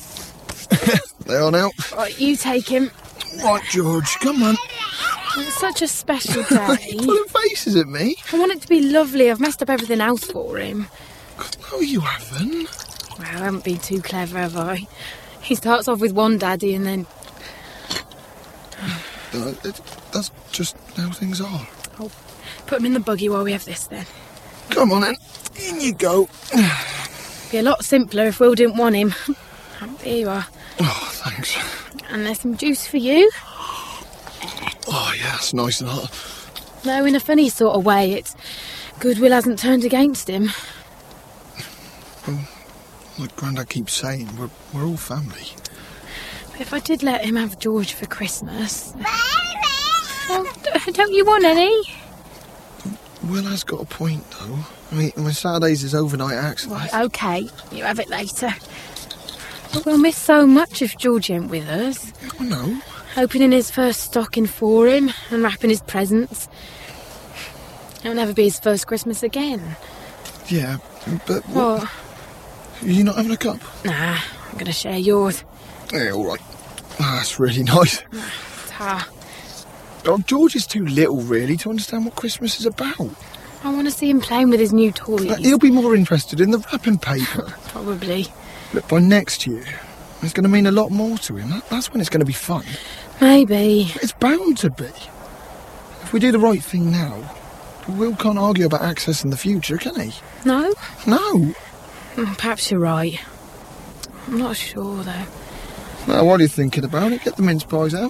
They are now. Right, you take him. Right, George, come on. It's such a special day. Pulling faces at me. I want it to be lovely. I've messed up everything else for him. No, you haven't. Well, I haven't been too clever, have I? He starts off with one daddy and then... Uh, it, that's just how things are. Oh, put him in the buggy while we have this, then. Come on, then. In you go. Be a lot simpler if Will didn't want him. Here you are. Oh, thanks. And there's some juice for you. Oh, yeah, it's nice and hot. No, in a funny sort of way, it's good Will hasn't turned against him. Well, like Grandad keeps saying, we're, we're all family. But if I did let him have George for Christmas... Well, don't you want any? Will has got a point, though. I mean, my Saturdays is overnight access. Right, OK, you have it later. But we'll miss so much if George ain't with us. I know. Opening his first stocking for him and wrapping his presents. It'll never be his first Christmas again. Yeah, but what? What? Are you not having a cup? Nah, I'm going to share yours. Yeah, all right. Ah, that's really nice. Ah, Oh, George is too little, really, to understand what Christmas is about. I want to see him playing with his new toys. Uh, he'll be more interested in the wrapping paper. Probably. Look, by next year, it's going to mean a lot more to him. That, that's when it's going to be fun. Maybe. It's bound to be. If we do the right thing now, Will can't argue about access in the future, can he? No? No. Mm, Perhaps you're right. I'm not sure, though. Now, what are you thinking about it? Get the mince pies out.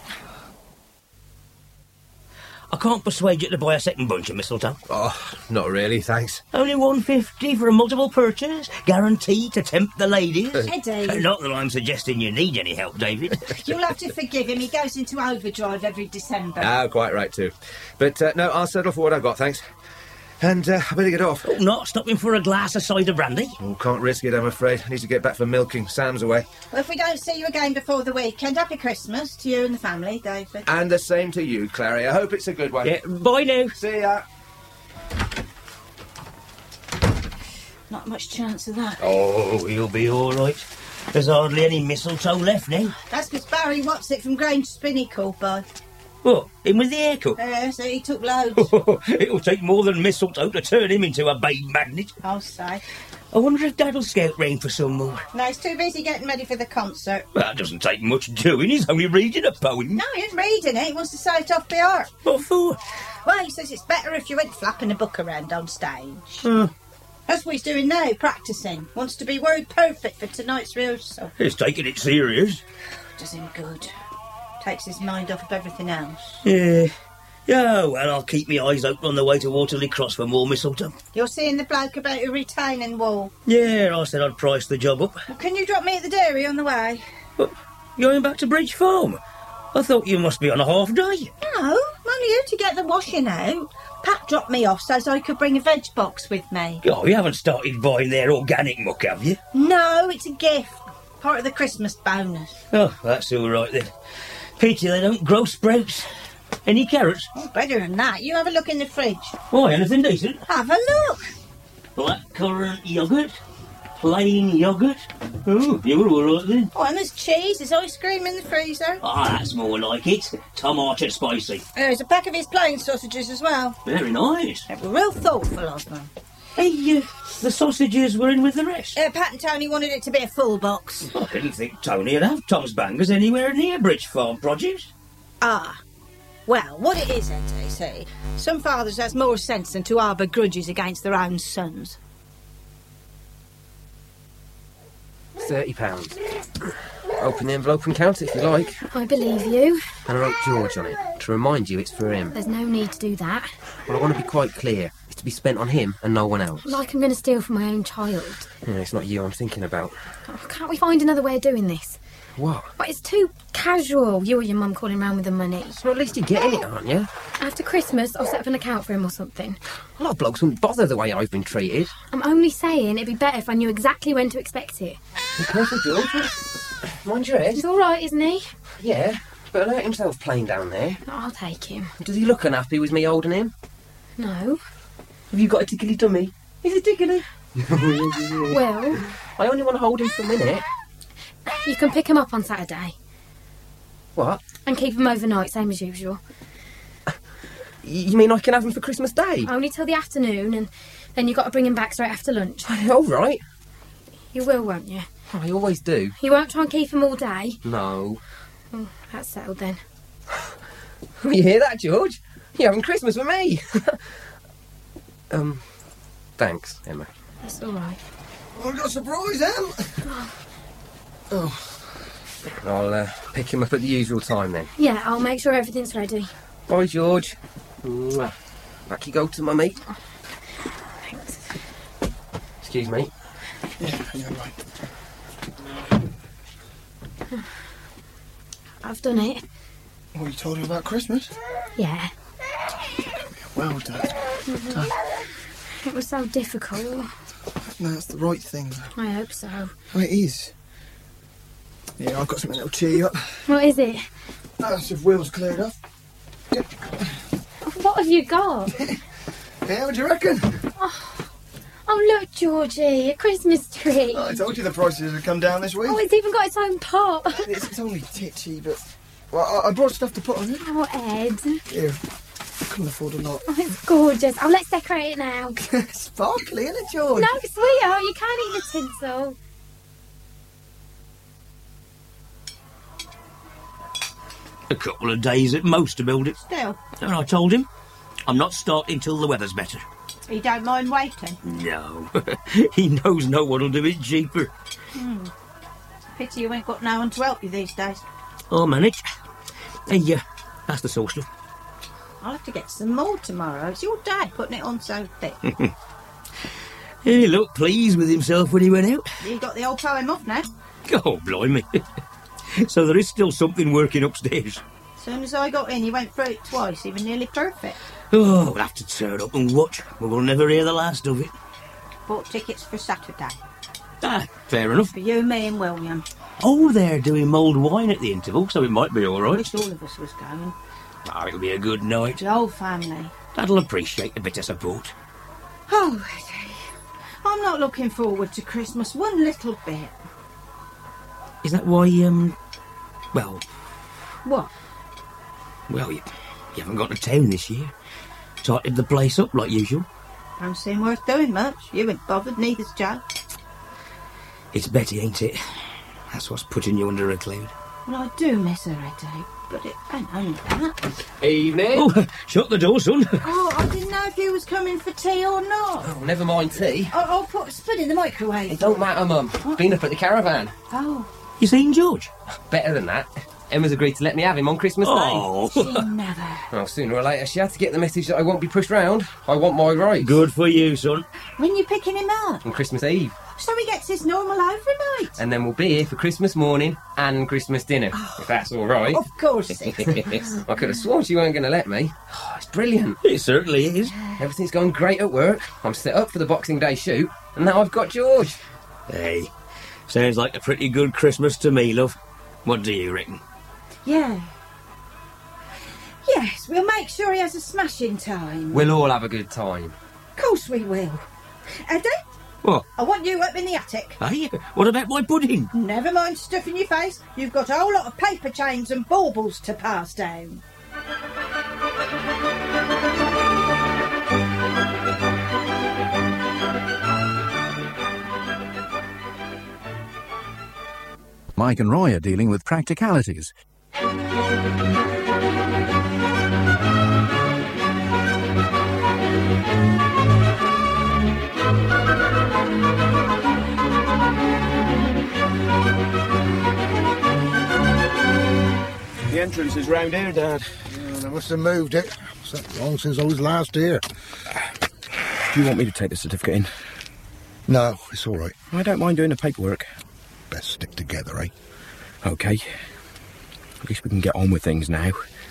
I can't persuade you to buy a second bunch of mistletoe. Oh, not really, thanks. Only one fifty for a multiple purchase, guaranteed to tempt the ladies. Eddie. Not that I'm suggesting you need any help, David. You'll have to forgive him. He goes into overdrive every December. Ah, quite right, too. But, uh, no, I'll settle for what I've got, thanks. And uh, I better get off. Oh, not stopping for a glass of cider brandy? Oh, can't risk it, I'm afraid. I need to get back for milking. Sam's away. Well, if we don't see you again before the weekend, happy Christmas to you and the family, David. And the same to you, Clary. I hope it's a good one. Yeah, bye now. See ya. Not much chance of that. Oh, he'll be all right. There's hardly any mistletoe left now. That's because Barry What's-it from Grange Spinney called by. What, him with the haircut? Yeah, so he took loads. It'll take more than mistletoe to turn him into a babe magnet. I'll say. I wonder if Dad'll scout round for some more. No, he's too busy getting ready for the concert. Well, that doesn't take much doing. He's only reading a poem. No, he isn't reading it. He wants to say it off by heart. What for? Well, he says it's better if you went flapping a book around on stage. Uh, That's what he's doing now, practising. Wants to be word perfect for tonight's rehearsal. he's taking it serious. Does him good. Takes his mind off of everything else. Yeah. Yeah, well, I'll keep my eyes open on the way to Waterley Cross for more mistletoe. You're seeing the bloke about a retaining wall. Yeah, I said I'd price the job up. Well, can you drop me at the dairy on the way? But you're going back to Bridge Farm? I thought you must be on a half day. No, I'm only here to get the washing out. Pat dropped me off so I could bring a veg box with me. Oh, you haven't started buying their organic muck, have you? No, it's a gift. Part of the Christmas bonus. Oh, that's all right then. Pity they don't grow sprouts. Any carrots? Oh, better than that. You have a look in the fridge. Why, anything decent? Have a look. Blackcurrant yoghurt? Plain yoghurt? Oh, you're all right then. Oh, and there's cheese. There's ice cream in the freezer. Ah, that's more like it. Tomato spicy. There's a pack of his plain sausages as well. Very nice. They were real thoughtful of them. Hey, uh, the sausages were in with the rest. Uh, Pat and Tony wanted it to be a full box. I didn't think Tony'd have Tom's Bangers anywhere near Bridge Farm produce. Ah. Well, what it is, Eddie, see, some fathers has more sense than to harbour grudges against their own sons. Thirty pounds. Open the envelope and count it if you like. I believe you. And I wrote George on it, to remind you it's for him. There's no need to do that. Well, I want to be quite clear. It's to be spent on him and no one else. Like I'm going to steal from my own child. Yeah, it's not you I'm thinking about. Oh, can't we find another way of doing this? What? But it's too casual, you or your mum calling round with the money. So at least you're getting it, aren't you? After Christmas, I'll set up an account for him or something. A lot of blokes wouldn't bother the way I've been treated. I'm only saying it'd be better if I knew exactly when to expect it. Be careful, George. Mind your head. He's all right, isn't he? Yeah, but he'll hurt himself playing down there. I'll take him. Does he look unhappy with me holding him? No. Have you got a tickly tummy? Is it tickly? Well, I only want to hold him for a minute. You can pick him up on Saturday. What? And keep him overnight, same as usual. You mean I can have him for Christmas Day? Only till the afternoon, and then you've got to bring him back straight after lunch. All right. You will, won't you? I always do. You won't try and keep him all day? No. Oh, that's settled then. You hear that, George? You're having Christmas with me. um, thanks, Emma. That's all right. I've got a surprise, Em. Oh. I'll uh, pick him up at the usual time then. Yeah, I'll make sure everything's ready. Bye, George. Mwah. Back you go to Mummy. Thanks. Excuse me. Yeah, you're right. I've done it. What, you told him about Christmas? Yeah. Well done. Mm-hmm. Done. It was so difficult. No, that's the right thing, though. I hope so. Oh, it is. Yeah, I've got something that'll cheer you up. What is it? That's if Will's cleared up. What have you got? Yeah, what do you reckon? Oh, oh look, Georgie, a Christmas tree. Oh, I told you the prices would come down this week. Oh, it's even got its own pot. It's, it's only titchy, but... Well, I, I brought stuff to put on it. Oh, Ed. Here, I couldn't afford a lot. Oh, it's gorgeous. Oh, let's decorate it now. Sparkly, isn't it, George? No, sweetheart, you can't eat the tinsel. A couple of days at most to build it. Still, And I told him, I'm not starting till the weather's better. you don't mind waiting? No, he knows no one will do it cheaper. Hmm. Pity you ain't got no one to help you these days. I'll manage. Hey, uh, that's the sauce, love. I'll have to get some more tomorrow. It's your dad putting it on so thick. He looked pleased with himself when he went out. You got the old poem off now? Oh, blimey. So there is still something working upstairs. As soon as I got in, he went through it twice. He was nearly perfect. Oh, we'll have to turn up and watch. We will never hear the last of it. Bought tickets for Saturday. Ah, fair enough. For you, me and William. Oh, they're doing mulled wine at the interval, so it might be all I right. wish all of us was going. Oh, it'll be a good night. The whole family. That'll appreciate a bit of support. Oh, Eddie. I'm not looking forward to Christmas one little bit. Is that why, um... Well, What? well, you, you haven't got to town this year. Tightened the place up like usual. Don't seem worth doing much. You ain't bothered, neither's Joe. It's Betty, ain't it? That's what's putting you under a cloud. Well, I do miss her, Eddie, but it ain't only that. Evening. Oh, shut the door, son. Oh, I didn't know if you was coming for tea or not. Oh, never mind tea. Oh, I'll put spud in the microwave. It don't matter, Mum. Been up at the caravan. Oh. You seen George? Better than that. Emma's agreed to let me have him on Christmas Oh. Day. She never. Well, sooner or later she had to get the message that I won't be pushed round. I want my rights. Good for you, son. When you picking him up? On Christmas Eve. So he gets his normal overnight. And then we'll be here for Christmas morning and Christmas dinner, Oh. if that's all right. Of course it is. I could have sworn she weren't going to let me. Oh, it's brilliant. It certainly is. Everything's going great at work. I'm set up for the Boxing Day shoot, and now I've got George. Hey, sounds like a pretty good Christmas to me, love. What do you reckon? Yeah. Yes, we'll make sure he has a smashing time. We'll all have a good time. Of course we will. Eddie, What? I want you up in the attic. Hey, what about my pudding? Never mind stuffing your face. You've got a whole lot of paper chains and baubles to pass down. Mike and Roy are dealing with practicalities. The entrance is round here, Dad. Yeah, they must have moved it. It's that long since I was last here. Do you want me to take the certificate in? No, it's all right. I don't mind doing the paperwork. Best stick together, eh? Okay. At least we can get on with things now.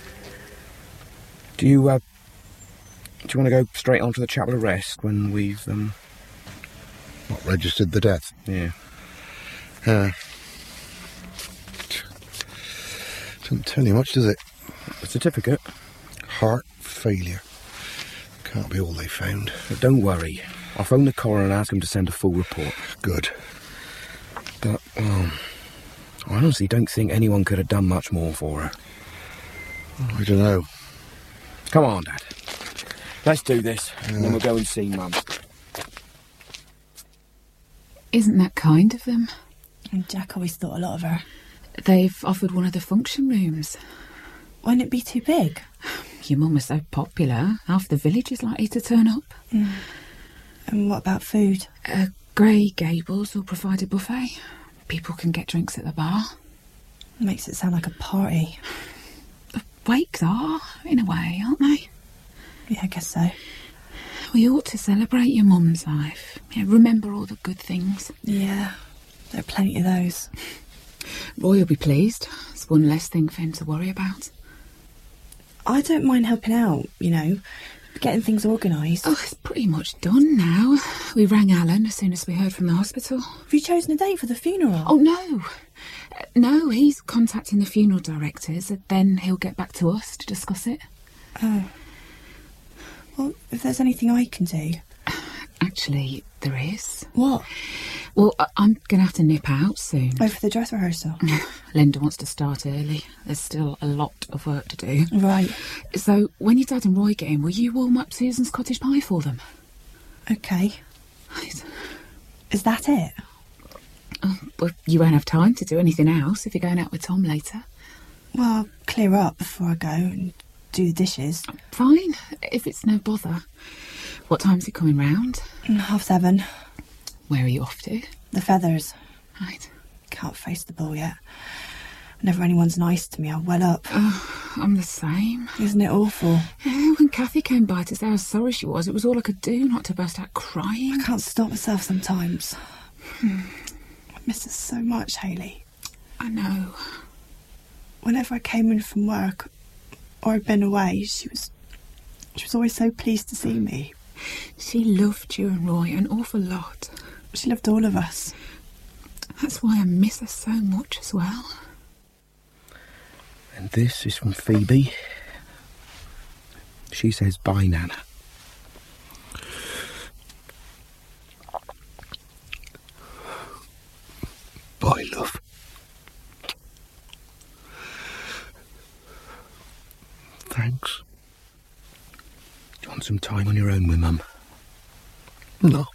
Do you, uh... Do you want to go straight on to the chapel of rest when we've, um... What, registered the death? Yeah. Uh, doesn't tell you much, does it? The certificate? Heart failure. Can't be all they found. But don't worry. I'll phone the coroner and ask him to send a full report. Good. But, um... I honestly don't think anyone could have done much more for her. I don't know. Come on, Dad. Let's do this, and then we'll go and see Mum. Isn't that kind of them? And Jack always thought a lot of her. They've offered one of the function rooms. Won't it be too big? Your mum was so popular, half the village is likely to turn up. Mm. And what about food? Uh, Grey Gables will provide a buffet. People can get drinks at the bar. Makes it sound like a party. Wakes are, in a way, aren't they? Yeah, I guess so. We ought to celebrate your mum's life. Yeah, remember all the good things. Yeah, there are plenty of those. Roy will be pleased. It's one less thing for him to worry about. I don't mind helping out, you know, getting things organised. Oh, it's pretty much done now. We rang Alan as soon as we heard from the hospital. Have you chosen a date for the funeral? Oh, no. Uh, no, he's contacting the funeral directors, and then he'll get back to us to discuss it. Oh. Well, if there's anything I can do... Actually, there is. What? Well, I- I'm going to have to nip out soon. Oh, for the dress rehearsal? Linda wants to start early. There's still a lot of work to do. Right. So, when your dad and Roy get in, will you warm up Susan's cottage pie for them? OK. Right. Is that it? Oh, well, you won't have time to do anything else if you're going out with Tom later. Well, I'll clear up before I go and do the dishes. Fine, if it's no bother. What time's he coming round? Half seven. Where are you off to? The Feathers. Right. Can't face the ball yet. Whenever anyone's nice to me, I'll well up. Oh, I'm the same. Isn't it awful? Yeah, when Kathy came by to say how sorry she was, it was all I could do not to burst out crying. I can't stop myself sometimes. Hmm. I miss her so much, Hayley. I know. Whenever I came in from work, or I'd been away, she was... She was always so pleased to see me. She loved you and Roy an awful lot. She loved all of us. That's why I miss her so much as well. And this is from Phoebe. She says, bye, Nana. Bye, love. Thanks. Do you want some time on your own with Mum? No.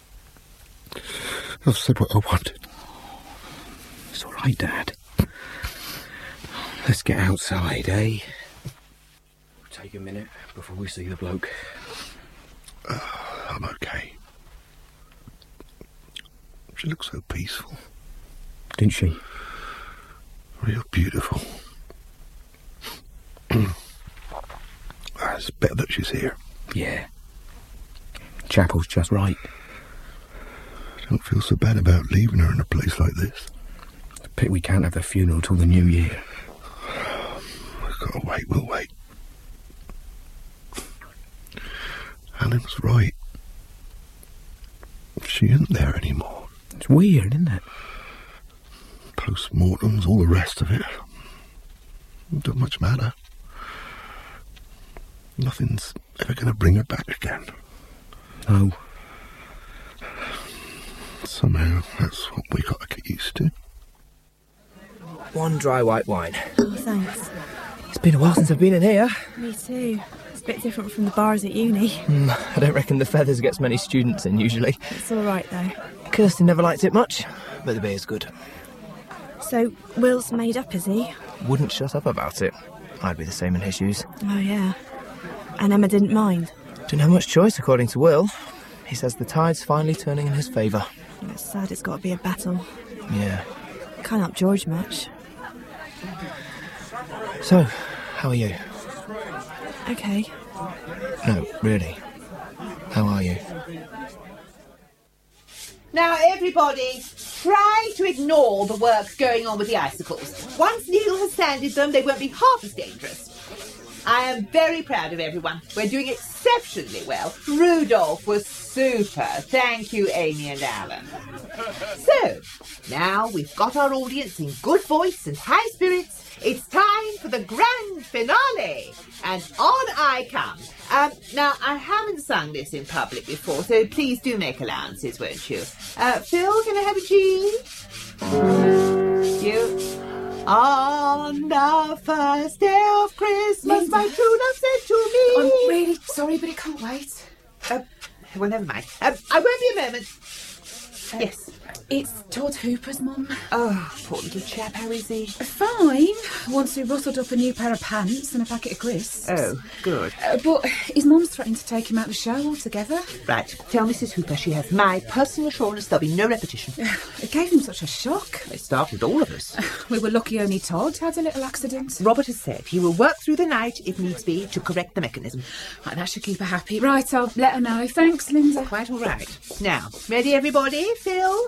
I've said what I wanted. It's all right, Dad. Let's get outside, eh? Take a minute before we see the bloke. Uh, I'm okay. She looks so peaceful. Didn't she? Real beautiful. It's better that she's here. Yeah. Chapel's just right. I don't feel so bad about leaving her in a place like this. It's a pity we can't have the funeral till the new year. We've got to wait, we'll wait. Alan was right. She isn't there anymore. It's weird, isn't it? Post-mortems, all the rest of it. It doesn't much matter. Nothing's ever going to bring her back again. No. Somehow, that's what we got to get used to. One dry white wine. Oh, thanks. It's been a while since I've been in here. Me too. It's a bit different from the bars at uni. Mm, I don't reckon the Feathers gets many students in, usually. It's all right, though. Kirsty never liked it much, but the beer's good. So, Will's made up, is he? Wouldn't shut up about it. I'd be the same in his shoes. Oh, yeah. And Emma didn't mind? Didn't have much choice, according to Will. He says the tide's finally turning in his favour. It's sad it's got to be a battle. Yeah. Can't help George much. So, how are you? Okay. No, really. How are you? Now, everybody, try to ignore the work going on with the icicles. Once Neil has sanded them, they won't be half as dangerous. I am very proud of everyone. We're doing exceptionally well. Rudolph was super. Thank you, Amy and Alan. So, now we've got our audience in good voice and high spirits. It's time for the grand finale. And on I come. Um, now, I haven't sung this in public before, so please do make allowances, won't you? Uh, Phil, can I have a G? You... On the first day of Christmas, Linda, my true love said to me... I'm really sorry, but it can't wait. Uh, well, never mind. Um, I won't be a moment. Uh, yes. It's Todd Hooper's mum. Oh, poor little chap. How is he? Fine. Once we rustled up a new pair of pants and a packet of crisps. Oh, good. Uh, but his mum's threatened to take him out of the show altogether. Right. Tell Missus Hooper she has my personal assurance there'll be no repetition. It gave him such a shock. It startled all of us. We were lucky only Todd had a little accident. Robert has said he will work through the night, if needs be, to correct the mechanism. Right, that should keep her happy. Right, I'll let her know. Thanks, Linda. Quite all right. Now, ready, everybody? Phil?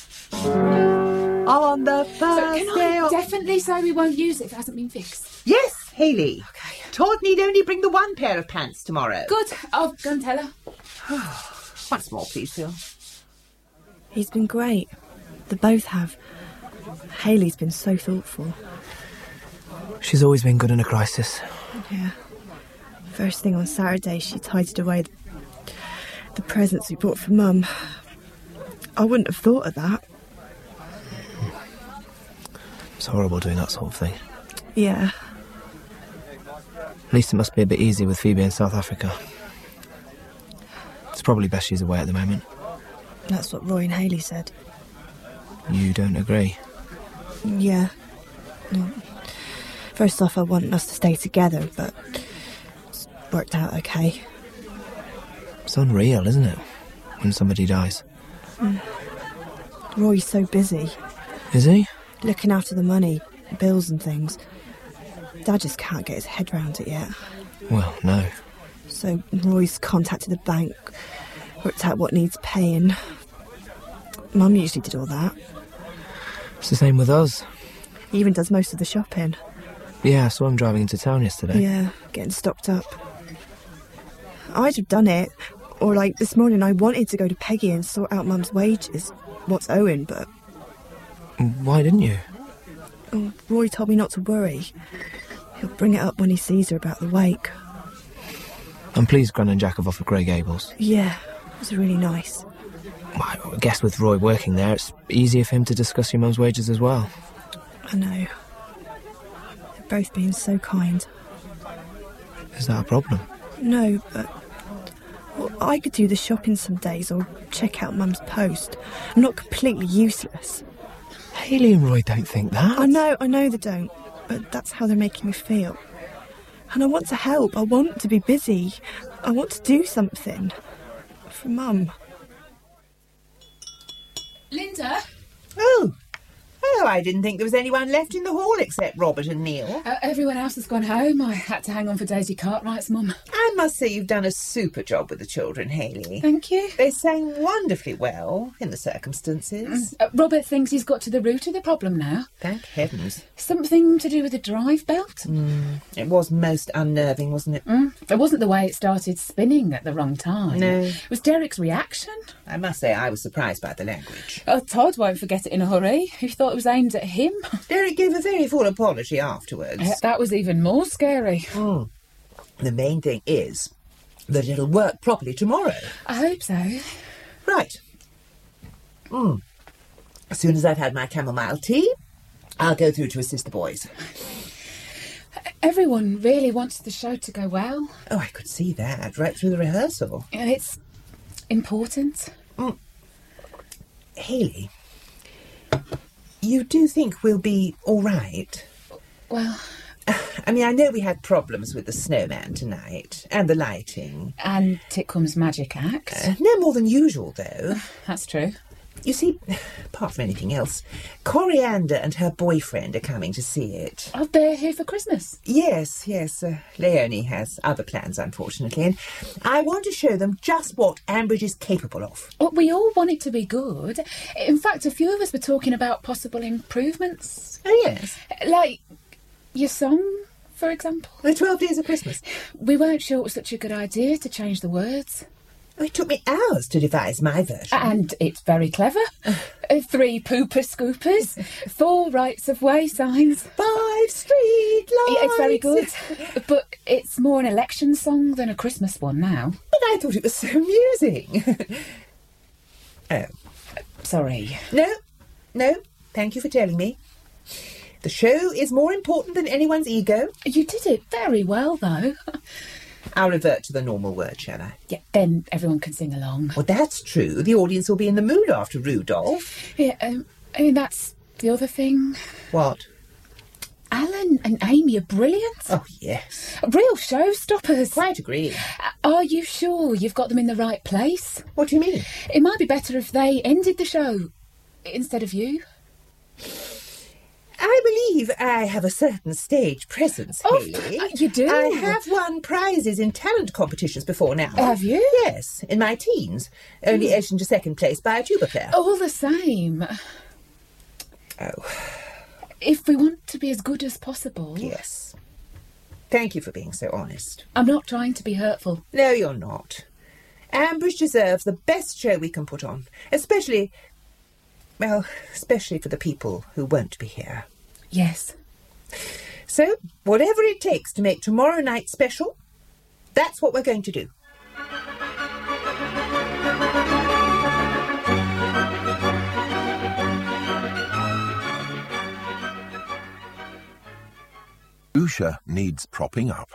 On the first so can day I of... definitely say we won't use it if it hasn't been fixed? Yes, Hayley. Okay. Todd need only bring the one pair of pants tomorrow. Good. I'll go and tell her. Once more, please, Phil. He's been great. They both have. Hayley's been so thoughtful. She's always been good in a crisis. Yeah. First thing on Saturday, she tidied away the, the presents we bought for Mum. I wouldn't have thought of that. It's horrible doing that sort of thing. Yeah. At least it must be a bit easier with Phoebe in South Africa. It's probably best she's away at the moment. That's what Roy and Hayley said. You don't agree? Yeah. No. First off, I wanted us to stay together, but it's worked out okay. It's unreal, isn't it? When somebody dies. Mm. Roy's so busy. Is he? Looking after the money, bills and things. Dad just can't get his head round it yet. Well, no. So Roy's contacted the bank, worked out what needs paying. Mum usually did all that. It's the same with us. He even does most of the shopping. Yeah, I saw him driving into town yesterday. Yeah, getting stocked up. I'd have done it. Or like this morning I wanted to go to Peggy and sort out Mum's wages, what's owing, but... Why didn't you? Oh, Roy told me not to worry. He'll bring it up when he sees her about the wake. I'm pleased Gran and Jack have offered Grey Gables. Yeah, it was really nice. I guess with Roy working there, it's easier for him to discuss your mum's wages as well. I know. They've both been so kind. Is that a problem? No, but... Well, I could do the shopping some days or check out Mum's post. I'm not completely useless. Hayley and Roy don't think that. I know, I know they don't, but that's how they're making me feel. And I want to help. I want to be busy. I want to do something. For Mum. Linda? Oh. Oh, I didn't think there was anyone left in the hall except Robert and Neil. Uh, everyone else has gone home. I had to hang on for Daisy Cartwright's mum. I must say you've done a super job with the children, Hayley. Thank you. They sang wonderfully well in the circumstances. Uh, Robert thinks he's got to the root of the problem now. Thank heavens. Something to do with the drive belt? Mm, it was most unnerving, wasn't it? Mm, it wasn't the way it started spinning at the wrong time. No. It was Derek's reaction. I must say I was surprised by the language. Oh, Todd won't forget it in a hurry. He thought it was aimed at him. Derek gave a very full apology afterwards. Uh, that was even more scary. Mm. The main thing is that it'll work properly tomorrow. I hope so. Right. Mm. As soon as I've had my chamomile tea, I'll go through to assist the boys. Everyone really wants the show to go well. Oh, I could see that right through the rehearsal. It's important. Mm. Hayley, you do think we'll be all right? Well... I mean, I know we had problems with the snowman tonight, and the lighting. And Titcombe's magic act. Uh, no more than usual, though. That's true. You see, apart from anything else, Coriander and her boyfriend are coming to see it. Oh, they're here for Christmas? Yes, yes. Uh, Leonie has other plans, unfortunately, and I want to show them just what Ambridge is capable of. Well, we all want it to be good. In fact, a few of us were talking about possible improvements. Oh, yes. Like your song, for example. The Twelve Days of Christmas. We weren't sure it was such a good idea to change the words. It took me hours to devise my version. And it's very clever. uh, three pooper scoopers, four rights of way signs. Five street lights. Yeah, it's very good. But it's more an election song than a Christmas one now. But I thought it was so amusing. Oh. Sorry. No, no, thank you for telling me. The show is more important than anyone's ego. You did it very well, though. I'll revert to the normal word, shall I? Yeah, then everyone can sing along. Well, that's true. The audience will be in the mood after Rudolph. Yeah, um, I mean, that's the other thing. What? Alan and Amy are brilliant. Oh, yes. Real showstoppers. Quite agree. Are you sure you've got them in the right place? What do you mean? It might be better if they ended the show instead of you. I believe I have a certain stage presence, Oh, Hayley. uh, you do? I have won prizes in talent competitions before now. Have you? Yes, in my teens. Only edged into second place by a tuba player. All the same. Oh. If we want to be as good as possible... Yes. Thank you for being so honest. I'm not trying to be hurtful. No, you're not. Ambridge deserves the best show we can put on. Especially... Well, especially for the people who won't be here. Yes. So, whatever it takes to make tomorrow night special, that's what we're going to do. Usha needs propping up.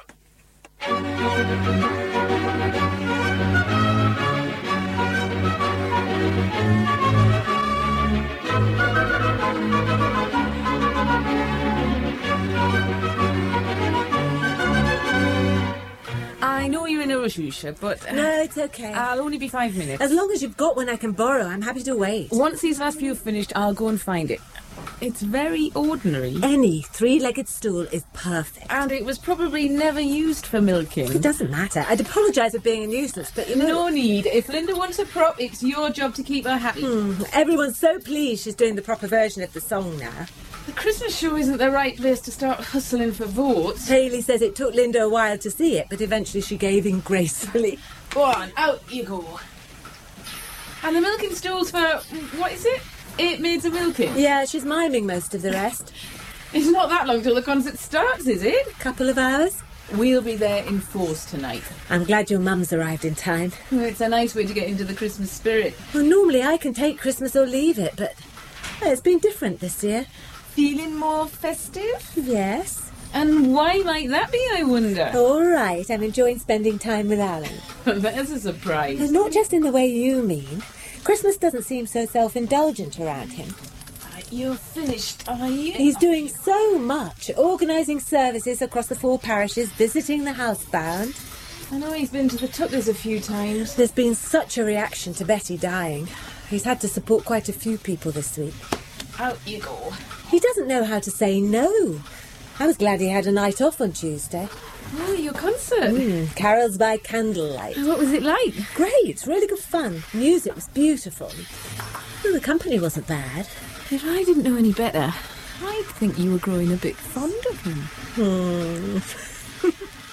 I know you're in a rush, Usha, but... Uh, No, it's okay. I'll only be five minutes. As long as you've got one I can borrow, I'm happy to wait. Once these last few are finished, I'll go and find it. It's very ordinary. Any three-legged stool is perfect. And it was probably never used for milking. It doesn't matter. I'd apologise for being a nuisance, but you know... No need. If Linda wants a prop, it's your job to keep her happy. Hmm. Everyone's so pleased she's doing the proper version of the song now. The Christmas show isn't the right place to start hustling for votes. Hayley says it took Linda a while to see it, but eventually she gave in gracefully. Go on, out you go. And the milking stool's for... what is it? Eight maids of milking? Yeah, she's miming most of the rest. It's not that long till the concert starts, is it? Couple of hours. We'll be there in force tonight. I'm glad your mum's arrived in time. Well, it's a nice way to get into the Christmas spirit. Well, normally I can take Christmas or leave it, but well, it's been different this year. Feeling more festive? Yes. And why might that be, I wonder? All right, I'm enjoying spending time with Alan. There's a surprise. And not just in the way you mean. Christmas doesn't seem so self-indulgent around him. You're finished, are you? He's doing so much, organising services across the four parishes, visiting the housebound. I know he's been to the Tuckers a few times. There's been such a reaction to Betty dying. He's had to support quite a few people this week. Out you go. He doesn't know how to say no. I was glad he had a night off on Tuesday. Oh, your concert? Mm, carols by candlelight. What was it like? Great, really good fun. Music was beautiful. Well, the company wasn't bad. If I didn't know any better, I'd think you were growing a bit fond of him. Hmm.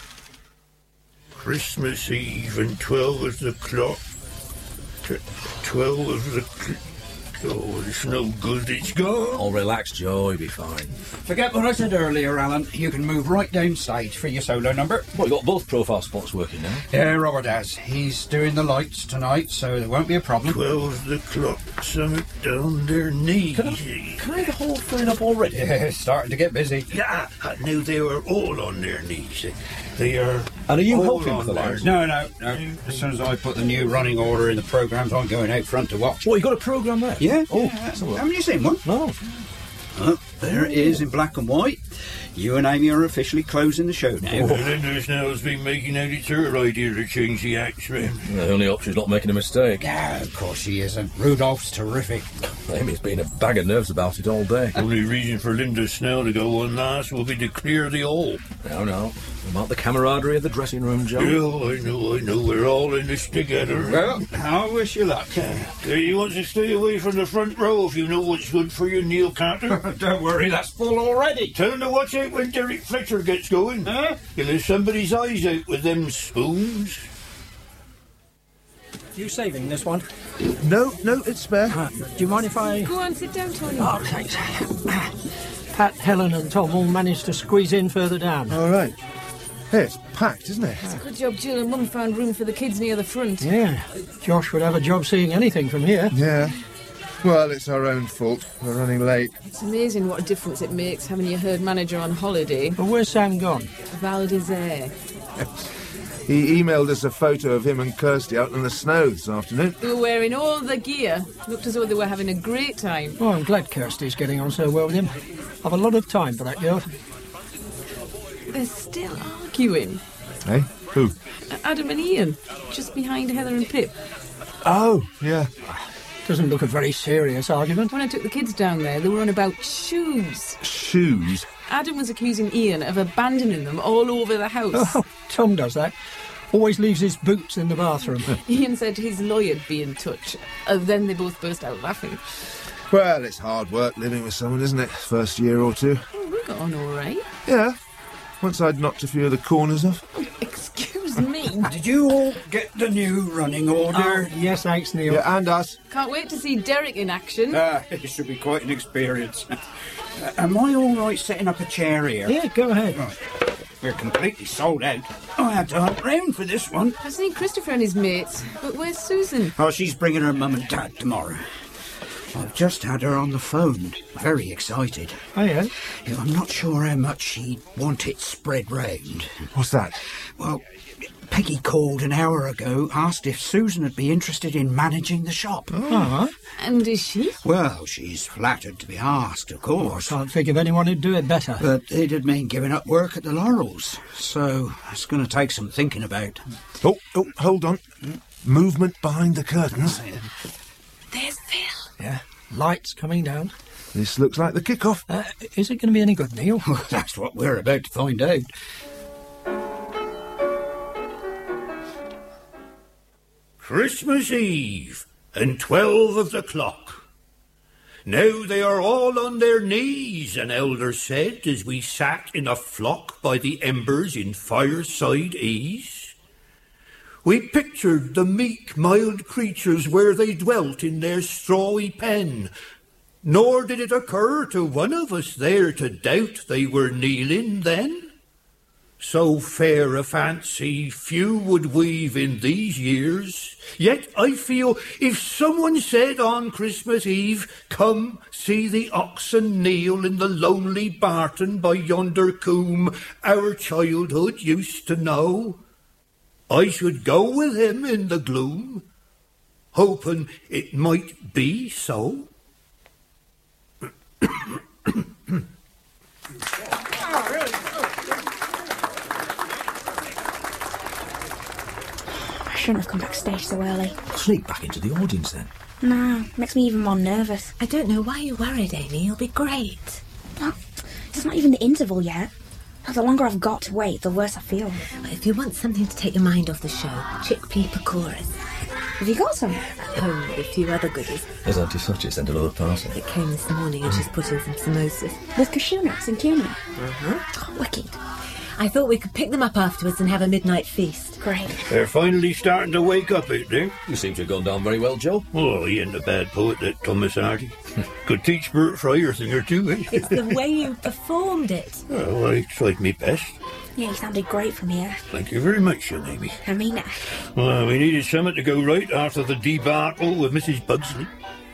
Christmas Eve and twelve of the clock. T- twelve of the clock. Oh, it's no good, it's gone. Oh, relax, Joe, you'll be fine. Forget what I said earlier, Alan. You can move right down stage for your solo number. Well, you've got both profile spots working now. Yeah, Robert has. He's doing the lights tonight, so there won't be a problem. Twelve of the clock, summit down their knees. Can I, can I have the whole filling up already? Yeah, it's starting to get busy. Yeah, I knew they were all on their knees. They are. And are you all helping on with the their- lights? No, no, no. As soon as I put the new running order in the programmes, I'm going out front to watch. What, you got a programme there? Yeah. Oh, yeah. Haven't you seen one? No. Oh, there it is in black and white. You and Amy are officially closing the show now. Oh, Linda Snell's been making out it's her idea to change the acts, man. The only hope she's not making a mistake. Yeah, of course she isn't. Rudolph's terrific. Amy's been a bag of nerves about it all day. Only reason for Linda Snell to go on last will be to clear the hall. No, no. About the camaraderie of the dressing room, Joe. Yeah, I know, I know. We're all in this together. Well, I wish you luck. Uh, you want to stay away from the front row if you know what's good for you, Neil Carter? Don't worry, that's full already. Tell him to watch out when Derek Fletcher gets going. Huh? You'll have somebody's eyes out with them spoons. You saving this one? No, no, it's spare. Uh, do you mind if I... Go on, sit down, Tony. Oh, thanks. Pat, Helen and Tom all managed to squeeze in further down. All right. Hey, it's packed, isn't it? It's a good job Jill and Mum found room for the kids near the front. Yeah. Josh would have a job seeing anything from here. Yeah. Well, it's our own fault. We're running late. It's amazing what a difference it makes having your herd manager on holiday. But where's Sam gone? Val d'Isère. He emailed us a photo of him and Kirsty out in the snow this afternoon. They were wearing all the gear. Looked as though they were having a great time. Oh, I'm glad Kirsty's getting on so well with him. I've a lot of time for that girl. They're still arguing. Eh? Who? Adam and Ian, just behind Heather and Pip. Oh, yeah. Doesn't look a very serious argument. When I took the kids down there, they were on about shoes. Shoes? Adam was accusing Ian of abandoning them all over the house. Oh, Tom does that. Always leaves his boots in the bathroom. Ian said his lawyer'd be in touch. And then they both burst out laughing. Well, it's hard work living with someone, isn't it? First year or two. Oh, we got on all right. Yeah. Once I'd knocked a few of the corners off. Oh, excuse me. Did you all get the new running order? Oh, yes, thanks, Neil. Yeah, and us. Can't wait to see Derek in action. Ah, it should be quite an experience. uh, am I all right setting up a chair here? Yeah, go ahead. Right. We're completely sold out. I had to hunt round for this one. I've seen Christopher and his mates, but where's Susan? Oh, she's bringing her mum and dad tomorrow. I've just had her on the phone. Very excited. Oh, yeah? Yeah, I'm not sure how much she'd want it spread round. What's that? Well, Peggy called an hour ago, asked if Susan would be interested in managing the shop. Oh. And is she? Well, she's flattered to be asked, of course. I can't think of anyone who'd do it better. But it'd mean giving up work at the Laurels. So it's going to take some thinking about. Oh, oh, hold on. Movement behind the curtains. There's Phil. Yeah, lights coming down. This looks like the kick-off. Uh, is it going to be any good, Neil? Well, that's what we're about to find out. Christmas Eve, and twelve of the clock. Now they are all on their knees, an elder said, as we sat in a flock by the embers in fireside ease. We pictured the meek, mild creatures where they dwelt in their strawy pen, nor did it occur to one of us there to doubt they were kneeling then. So fair a fancy few would weave in these years, yet I feel if someone said on Christmas Eve, "Come, see the oxen kneel in the lonely barton by yonder coombe our childhood used to know," I should go with him in the gloom, hoping it might be so. I shouldn't have come backstage so early. Sneak back into the audience then. No, makes me even more nervous. I don't know why you're worried, Amy. You'll be great. Well, it's not even the interval yet. The longer I've got to wait, the worse I feel. If you want something to take your mind off the show, Chickpea Chorus. Have you got some? Oh, a few other goodies. Has Auntie Suchet sent another parcel? It came this morning and she's put in some samosas. With cashew nuts and cumin? Uh-huh. Oh, wicked. I thought we could pick them up afterwards and have a midnight feast. Great. They're finally starting to wake up out there. You seem to have gone down very well, Joe. Oh, he ain't a bad poet, that Thomas Hardy. Could teach Bert Fry a thing or two, eh? It's the way you performed it. Well, I tried my best. Yeah, you sounded great from here. Thank you very much, young Amy. I mean it. Well, we needed something to go right after the debacle with Missus Bugsley.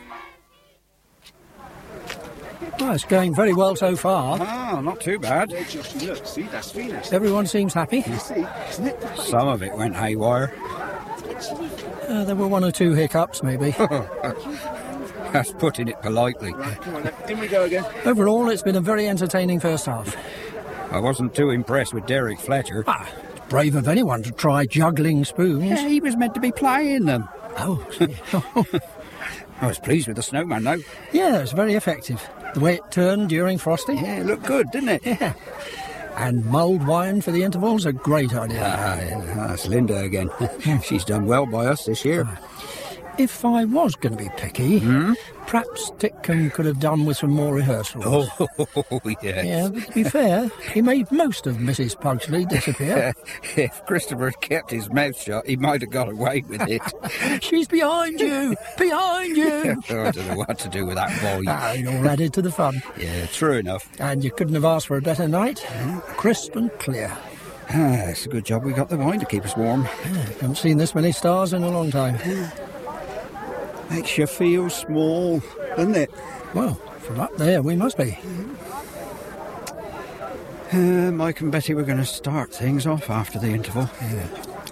Well, it's going very well so far. Ah, not too bad. Look, see, that's Venus. Everyone seems happy. You see, isn't it? Some of it went haywire. Uh, there were one or two hiccups, maybe. That's putting it politely. Right, come on, then. In we go again. Overall, it's been a very entertaining first half. I wasn't too impressed with Derek Fletcher. Ah, brave of anyone to try juggling spoons. Yeah, he was meant to be playing them. Oh, I was pleased with the snowman, though. yeah, it's very effective. The way it turned during frosting. Yeah, it looked good, didn't it? Yeah. And mulled wine for the intervals, a great idea. Ah, yeah, that's Linda again. She's done well by us this year. If I was going to be picky, Hmm? perhaps Titcombe could have done with some more rehearsals. Oh, yes. Yeah, but to be fair, he made most of Missus Pugsley disappear. If Christopher had kept his mouth shut, he might have got away with it. She's behind you! Behind you! I don't know what to do with that boy. Ah, it all added to the fun. Yeah, true enough. And you couldn't have asked for a better night. Crisp and clear. Ah, it's a good job we got the wine to keep us warm. Yeah, haven't seen this many stars in a long time. Makes you feel small, doesn't it? Well, from up there we must be. Uh, Mike and Betty were going to start things off after the interval. Yeah.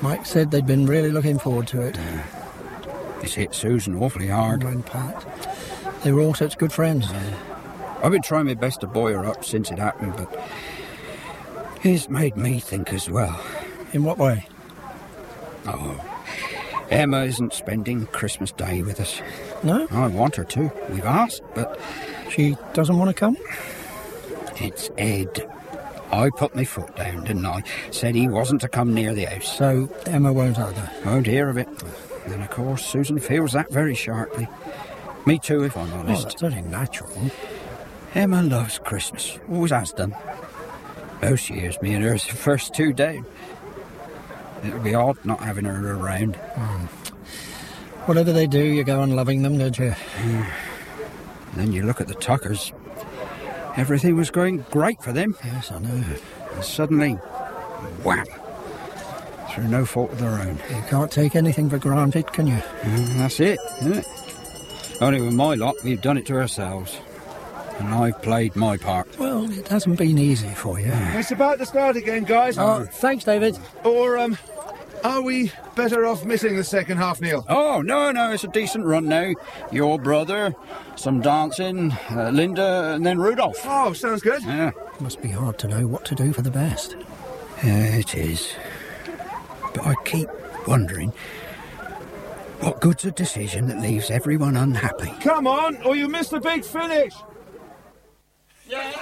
Mike said they'd been really looking forward to it. Uh, it's hit Susan awfully hard. And Pat. They were all such good friends. Uh, I've been trying my best to buoy her up since it happened, but it's made me think as well. In what way? Oh, Emma isn't spending Christmas Day with us. No? I want her to. We've asked, but... She doesn't want to come? It's Ed. I put my foot down, didn't I? Said he wasn't to come near the house. So Emma won't either? Won't hear of it. And of course, Susan feels that very sharply. Me too, if I'm honest. Oh, that's only natural. Emma loves Christmas. Always has done. Most years, me and her's the first two down. It'll be odd not having her around. Mm. Whatever they do, you go on loving them, don't you? Mm. Then you look at the Tuckers. Everything was going great for them. Yes, I know. And suddenly, wham! Through no fault of their own. You can't take anything for granted, can you? Mm, that's it, isn't it? Only with my lot, we've done it to ourselves. And I've played my part. Well, it hasn't been easy for you. It's about to start again, guys. Oh, thanks, David. Or, um, are we better off missing the second half, Neil? Oh, no, no, it's a decent run now. Your brother, some dancing, uh, Linda, and then Rudolph. Oh, sounds good. Yeah. Must be hard to know what to do for the best. Yeah, it is. But I keep wondering, what good's a decision that leaves everyone unhappy? Come on, or you miss the big finish. Then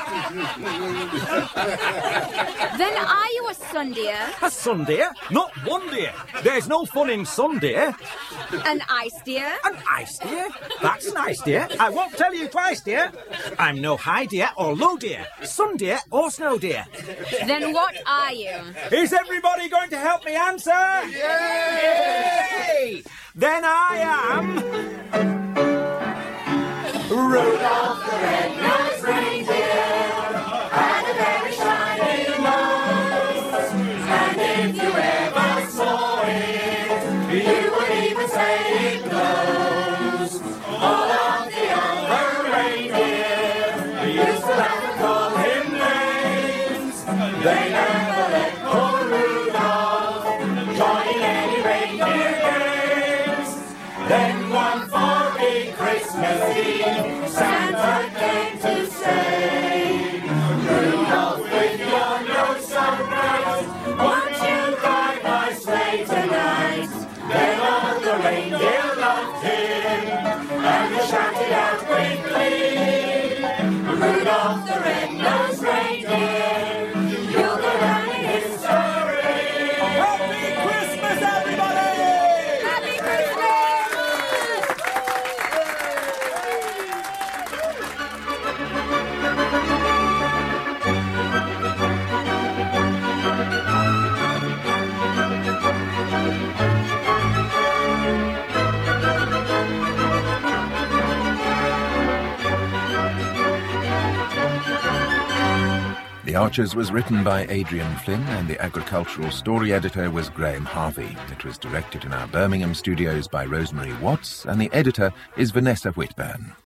are you a sun deer? A sun deer? Not one deer. There's no fun in sun deer. An ice deer? An ice deer? That's an ice deer. I won't tell you twice, dear. I'm no high deer or low deer, sun deer or snow deer. Then what are you? Is everybody going to help me answer? Yay! Yay! Then I am... Rudolph the red-nosed reindeer had a very shiny nose, and if you ever saw it, you would even say it glows. All of the other reindeer used to laugh and call him names. They never let poor Rudolph join in any reindeer games. Then one foggy Christmas Eve, Santa came to say, Rudolph, with your nose so bright, won't you guide my sleigh tonight? Then all the reindeer loved him, and they shouted out with glee, Rudolph the red-nosed reindeer, you'll go down in history. Happy Christmas, everybody! Happy Christmas! The Archers was written by Adrian Flynn and the agricultural story editor was Graham Harvey. It was directed in our Birmingham studios by Rosemary Watts and the editor is Vanessa Whitburn.